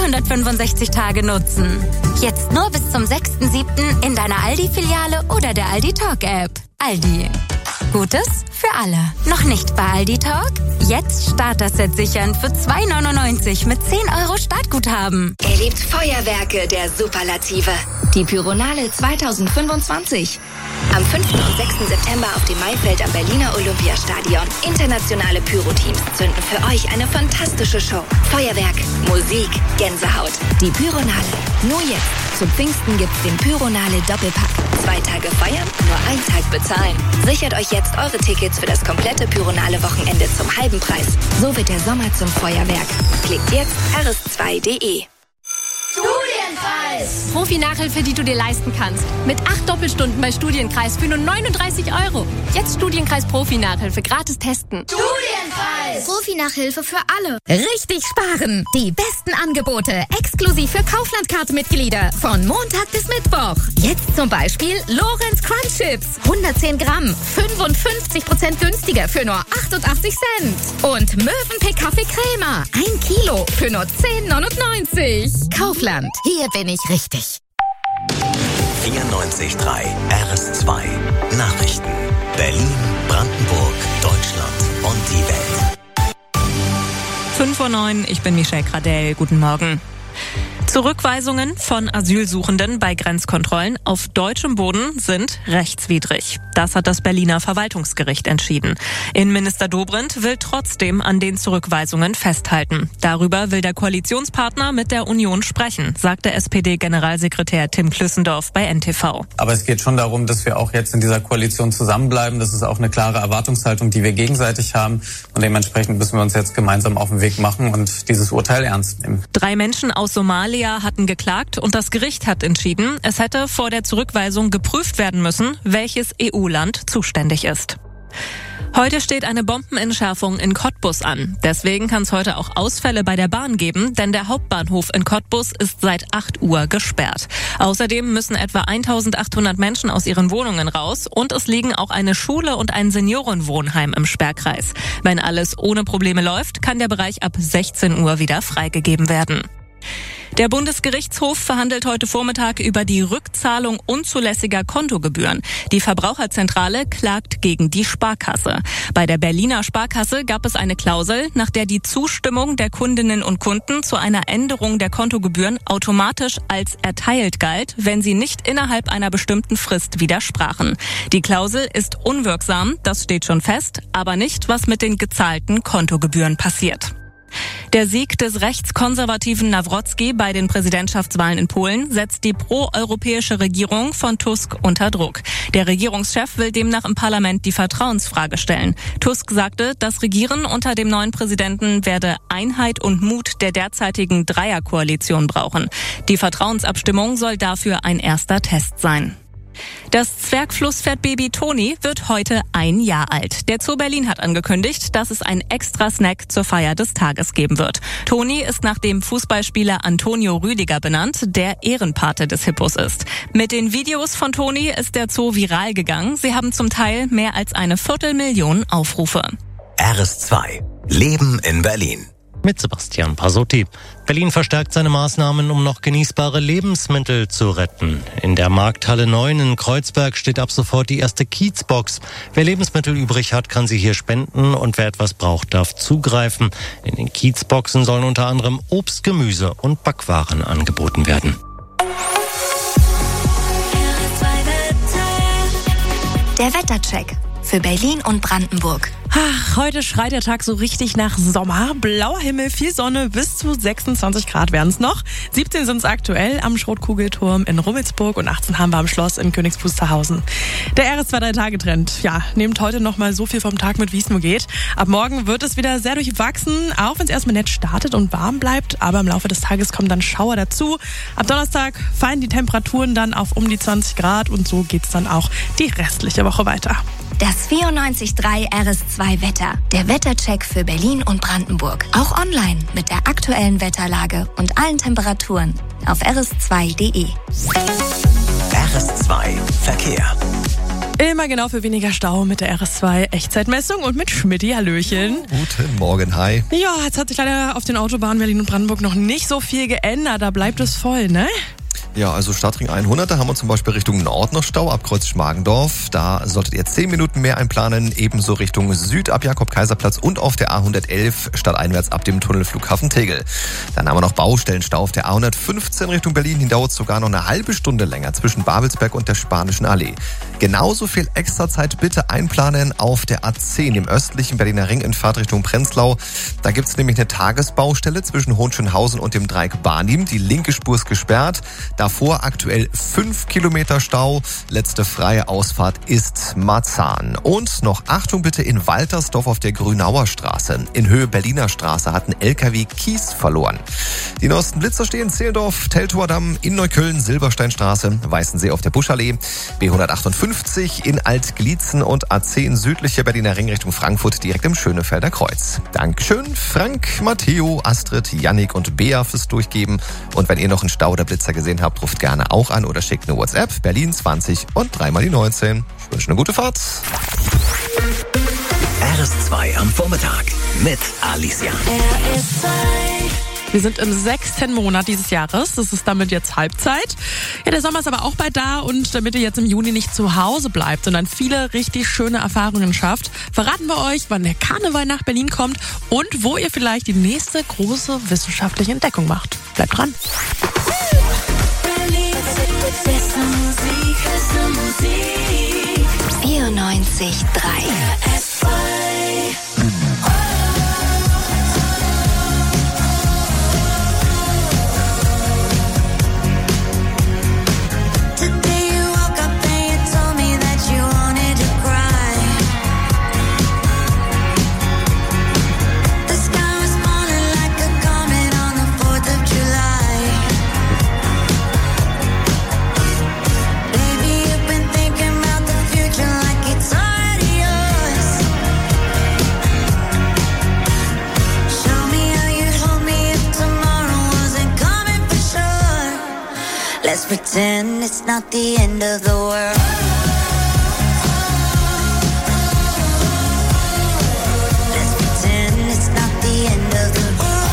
365 Tage nutzen. Jetzt nur bis zum 6.7. in deiner Aldi-Filiale oder der Aldi Talk App. Aldi. Gutes für alle. Noch nicht bei Aldi Talk? Jetzt Starter-Set sichern für 2,99 mit 10 € Startguthaben. Erlebt Feuerwerke der Superlative. Die Pyronale 2025. Am 5. und 6. September auf dem Maifeld am Berliner Olympiastadion. Internationale Pyro-Teams zünden für euch eine fantastische Show. Feuerwerk, Musik, Gänsehaut. Die Pyronale. Nur jetzt. Zum Pfingsten gibt's den Pyronale Doppelpack. 2 Tage feiern, nur 1 Tag bezahlen. Sichert euch jetzt eure Tickets für das komplette Pyronale Wochenende zum halben Preis. So wird der Sommer zum Feuerwerk. Klickt jetzt rs2.de. Studienkreis! Profi-Nachhilfe, die du dir leisten kannst. Mit 8 Doppelstunden bei Studienkreis für nur 39 €. Jetzt Studienkreis Profi-Nachhilfe gratis testen. Studienkreis! Profi-Nachhilfe für alle. Richtig sparen. Die besten Angebote exklusiv für Kaufland-Card-Mitglieder. Von Montag bis Mittwoch. Jetzt zum Beispiel Lorenz Crunch Chips. 110 Gramm. 55% günstiger für nur 88 Cent. Und Mövenpick Kaffee Crema. 1 Kilo für nur 10,99. Kaufland. Hier bin ich richtig. 94.3 RS2 Nachrichten. Berlin, Brandenburg, Deutschland und die Welt. 5:09 Uhr, ich bin Michelle Gradell. Guten Morgen. Zurückweisungen von Asylsuchenden bei Grenzkontrollen auf deutschem Boden sind rechtswidrig. Das hat das Berliner Verwaltungsgericht entschieden. Innenminister Dobrindt will trotzdem an den Zurückweisungen festhalten. Darüber will der Koalitionspartner mit der Union sprechen, sagte SPD-Generalsekretär Tim Klüssendorf bei NTV. Aber es geht schon darum, dass wir auch jetzt in dieser Koalition zusammenbleiben. Das ist auch eine klare Erwartungshaltung, die wir gegenseitig haben. Und dementsprechend müssen wir uns jetzt gemeinsam auf den Weg machen und dieses Urteil ernst nehmen. 3 Menschen aus Somalia hatten geklagt und das Gericht hat entschieden, es hätte vor der Zurückweisung geprüft werden müssen, welches EU-Land zuständig ist. Heute steht eine Bombenentschärfung in Cottbus an. Deswegen kann es heute auch Ausfälle bei der Bahn geben, denn der Hauptbahnhof in Cottbus ist seit 8 Uhr gesperrt. Außerdem müssen etwa 1800 Menschen aus ihren Wohnungen raus und es liegen auch eine Schule und ein Seniorenwohnheim im Sperrkreis. Wenn alles ohne Probleme läuft, kann der Bereich ab 16 Uhr wieder freigegeben werden. Der Bundesgerichtshof verhandelt heute Vormittag über die Rückzahlung unzulässiger Kontogebühren. Die Verbraucherzentrale klagt gegen die Sparkasse. Bei der Berliner Sparkasse gab es eine Klausel, nach der die Zustimmung der Kundinnen und Kunden zu einer Änderung der Kontogebühren automatisch als erteilt galt, wenn sie nicht innerhalb einer bestimmten Frist widersprachen. Die Klausel ist unwirksam, das steht schon fest, aber nicht, was mit den gezahlten Kontogebühren passiert. Der Sieg des rechtskonservativen Nawrocki bei den Präsidentschaftswahlen in Polen setzt die proeuropäische Regierung von Tusk unter Druck. Der Regierungschef will demnach im Parlament die Vertrauensfrage stellen. Tusk sagte, das Regieren unter dem neuen Präsidenten werde Einheit und Mut der derzeitigen Dreierkoalition brauchen. Die Vertrauensabstimmung soll dafür ein erster Test sein. Das Zwergflusspferdbaby Toni wird heute 1 Jahr alt. Der Zoo Berlin hat angekündigt, dass es einen extra Snack zur Feier des Tages geben wird. Toni ist nach dem Fußballspieler Antonio Rüdiger benannt, der Ehrenpate des Hippos ist. Mit den Videos von Toni ist der Zoo viral gegangen. Sie haben zum Teil mehr als 250.000 Aufrufe. RS2. Leben in Berlin. Mit Sebastian Pasotti. Berlin verstärkt seine Maßnahmen, um noch genießbare Lebensmittel zu retten. In der Markthalle 9 in Kreuzberg steht ab sofort die erste Kiezbox. Wer Lebensmittel übrig hat, kann sie hier spenden und wer etwas braucht, darf zugreifen. In den Kiezboxen sollen unter anderem Obst, Gemüse und Backwaren angeboten werden. Der Wettercheck für Berlin und Brandenburg. Ach, heute schreit der Tag so richtig nach Sommer. Blauer Himmel, viel Sonne, bis zu 26 Grad werden es noch. 17 sind es aktuell am Schrotkugelturm in Rummelsburg und 18 haben wir am Schloss in Königs Wusterhausen. Der RS2-3-Tage-Trend, nehmt heute noch mal so viel vom Tag mit, wie es nur geht. Ab morgen wird es wieder sehr durchwachsen, auch wenn es erstmal nett startet und warm bleibt. Aber im Laufe des Tages kommen dann Schauer dazu. Ab Donnerstag fallen die Temperaturen dann auf um die 20 Grad und so geht's dann auch die restliche Woche weiter. Das 94.3 RS2 Wetter. Der Wettercheck für Berlin und Brandenburg. Auch online mit der aktuellen Wetterlage und allen Temperaturen auf rs2.de. RS2 Verkehr. Immer genau für weniger Stau mit der RS2 Echtzeitmessung und mit Schmidti. Hallöchen. Guten Morgen, hi. Ja, jetzt hat sich leider auf den Autobahnen Berlin und Brandenburg noch nicht so viel geändert. Da bleibt es voll, ne? Ja, also Stadtring 100, da haben wir zum Beispiel Richtung Nord noch Stau ab Kreuz Schmargendorf. Da solltet ihr 10 Minuten mehr einplanen. Ebenso Richtung Süd ab Jakob-Kaiser-Platz und auf der A111 stadteinwärts ab dem Tunnel Flughafen Tegel. Dann haben wir noch Baustellenstau auf der A115 Richtung Berlin. Hier dauert es sogar noch eine halbe Stunde länger zwischen Babelsberg und der Spanischen Allee. Genauso viel Extrazeit bitte einplanen auf der A10 im östlichen Berliner Ring in Fahrtrichtung Prenzlau. Da gibt es nämlich eine Tagesbaustelle zwischen Hohenschönhausen und dem Dreieck Barnim. Die linke Spur ist gesperrt. Davor aktuell 5 Kilometer Stau. Letzte freie Ausfahrt ist Marzahn. Und noch Achtung bitte in Waltersdorf auf der Grünauer Straße. In Höhe Berliner Straße hat ein LKW Kies verloren. Die neuesten Blitzer stehen Zehlendorf, Teltower Damm, in Neukölln, Silbersteinstraße, Weißensee auf der Buschallee, B158 in Altgließen und A10 südliche Berliner Ring Richtung Frankfurt direkt im Schönefelder Kreuz. Dankeschön Frank, Matteo, Astrid, Yannick und Bea fürs Durchgeben. Und wenn ihr noch einen Stau oder Blitzer gesehen habt, ruft gerne auch an oder schickt eine WhatsApp. Berlin 20 und 3 mal die 19. Ich wünsche eine gute Fahrt. RS2 am Vormittag mit Alicia. Wir sind im 6. Monat dieses Jahres. Das ist damit jetzt Halbzeit. Ja, der Sommer ist aber auch bald da und damit ihr jetzt im Juni nicht zu Hause bleibt, sondern viele richtig schöne Erfahrungen schafft, verraten wir euch, wann der Karneval nach Berlin kommt und wo ihr vielleicht die nächste große wissenschaftliche Entdeckung macht. Bleibt dran. Beste Musik. 94,3. Let's pretend it's not the end of the world. Let's pretend it's not the end of the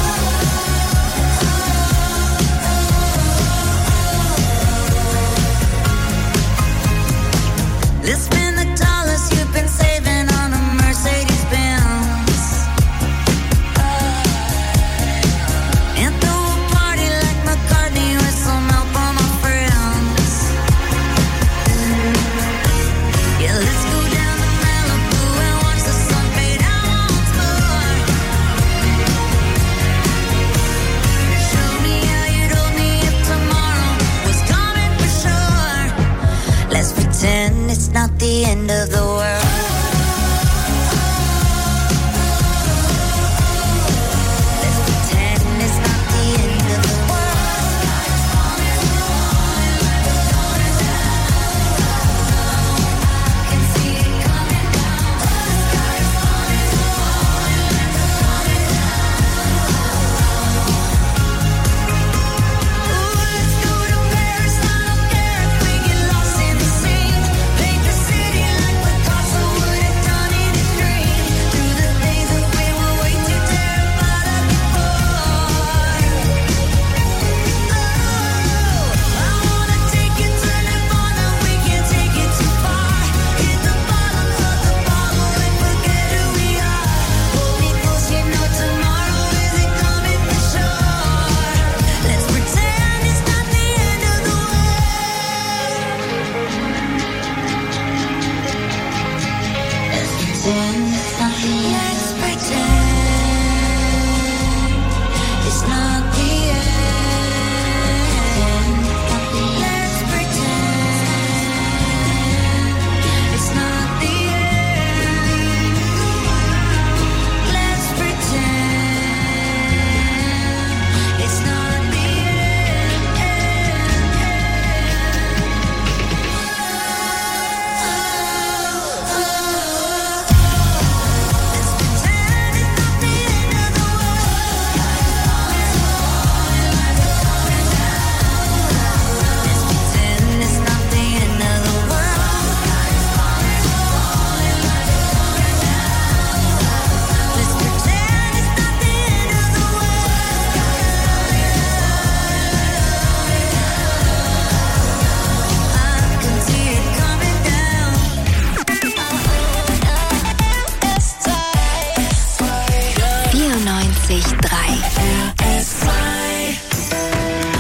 world. Let's spend the dollars you've been saving on a Mercedes Benz. And throw a party like McCartney with some help from my friends. Yeah, let's go down to Malibu and watch the sun fade out once more. Show me how you'd hold me if tomorrow was coming for sure. Let's pretend it's not the end of the world. Let's pretend it's not the end of the world. Can see it coming down. The sky is falling, Ooh, let's go to Paris. I don't care if we get lost in the sea. Paint the city like Picasso would have done in his dream. Do the things that we were way too terrified of before. I wanna take you to Nirvana. We can't take it too far. Hit the bottoms of the bottle and forget who we are. Hold me close, you know tomorrow isn't coming for sure. Let's pretend it's not the end of the world. Let's pretend it's not the end. Let's pretend it's not the end. Let's pretend it's not the end. Let's pretend it's not the Pretend it's not the end of the world. Let's pretend it's not the end of the world. I can see it coming down. 94,3.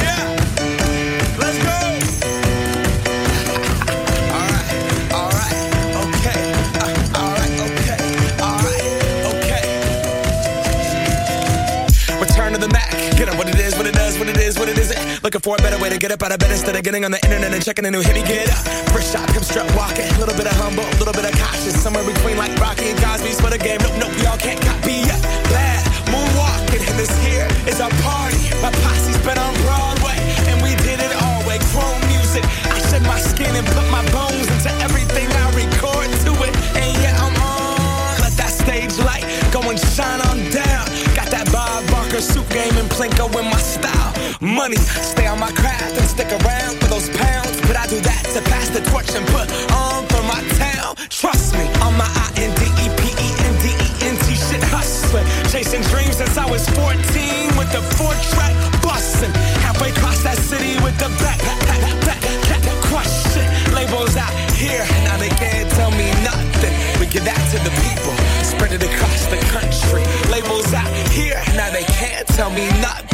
Return to the Mac. Get up what it is, what it does, what it is, what it isn't. Looking for a better way to get up out of bed instead of getting on the internet and checking a new hit. Me get up. First shot, come strut walking. A little bit of humble, a little bit of cautious. Somewhere between like Rocky and Cosby's for the game. Nope, nope, y'all can't copy yet. Bad moonwalking, and this here is our party. My posse's been on Broadway, and we did it all way. Chrome music. I shed my skin and put my bones into everything I record to it. And yeah, I'm on. Let that stage light go and shine on down. Got that Bob Barker suit game and Plinko in my style. Money, stay on my craft and stick around for those pounds. But I do that to pass the torch and put on for my town. Trust me, on my INDEPENDENT shit hustling. Chasing dreams since I was 14 with the 4-track bustin'. Halfway across that city with the back question. Labels out here, now they can't tell me nothing. We give that to the people, spread it across the country. Labels out here, now they can't tell me nothing.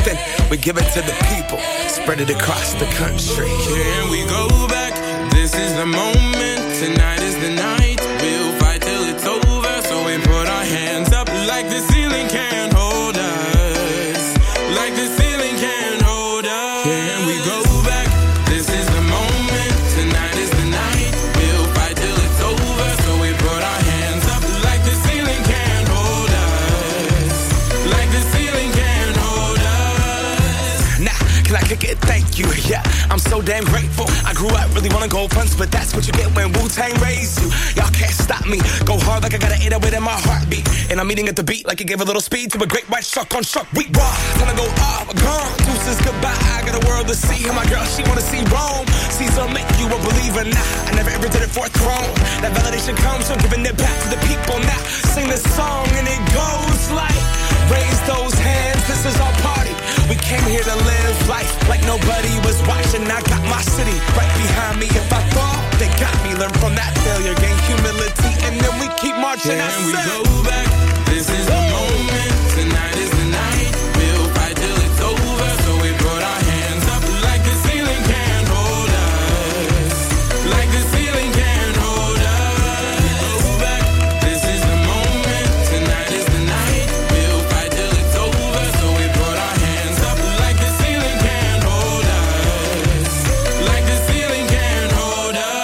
something, we give it to the people, spread it across the country. Can we go back? This is the moment, tonight is the night. We'll fight till it's over, so we put our hands up like the ceiling can't hold us. Like the ceiling can't hold us. Can we go back? This is the moment, tonight is the night. We'll fight till it's over, so we put our hands up like the ceiling can't hold us. Like the ceiling can't hold us. Nah, can I kick it? Thank you, yeah. I'm so damn grateful. I grew up really wanna go fronts, but that's what you get when Wu-Tang raised you. Y'all can't stop me. Go hard like I got an 808 in my heartbeat. And I'm eating at the beat like it gave a little speed to a great white shark on shark. We raw, gonna go off, gone. Deuces goodbye, I got a world to see. And my girl, she wanna see Rome. Caesar make you a believer, nah. I never ever did it for a throne. That validation comes from giving it back to the people. Now sing this song and it goes like, raise those hands, this is our party. We came here to live life like nobody was watching. I got my city right behind me. If I fall, they got me. Learn from that failure, gain humility, and then we keep marching. Can we go back? This is the moment. Tonight is the night. We'll fight till it's over. So we put our hands up like the ceiling can't hold us. Like the ceiling can't hold us. Go back. This is the moment. Tonight is the night. We'll fight till it's over. So we put our hands up like the ceiling can't hold us. Like the ceiling can't hold us.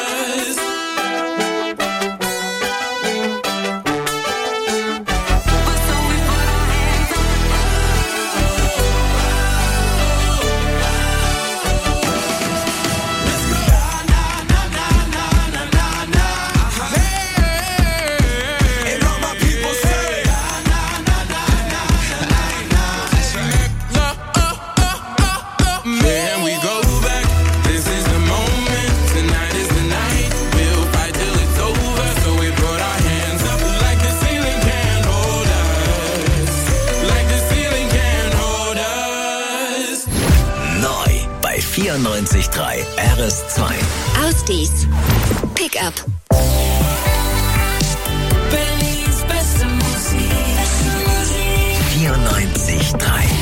Can we go back? This is the moment. Tonight is the night. We'll fight till it's over. So we put our hands up like the ceiling can't hold us. Like the ceiling can't hold us. Neu bei 94.3 RS2. Ausdies. Pickup. Berlins beste Musik. 94.3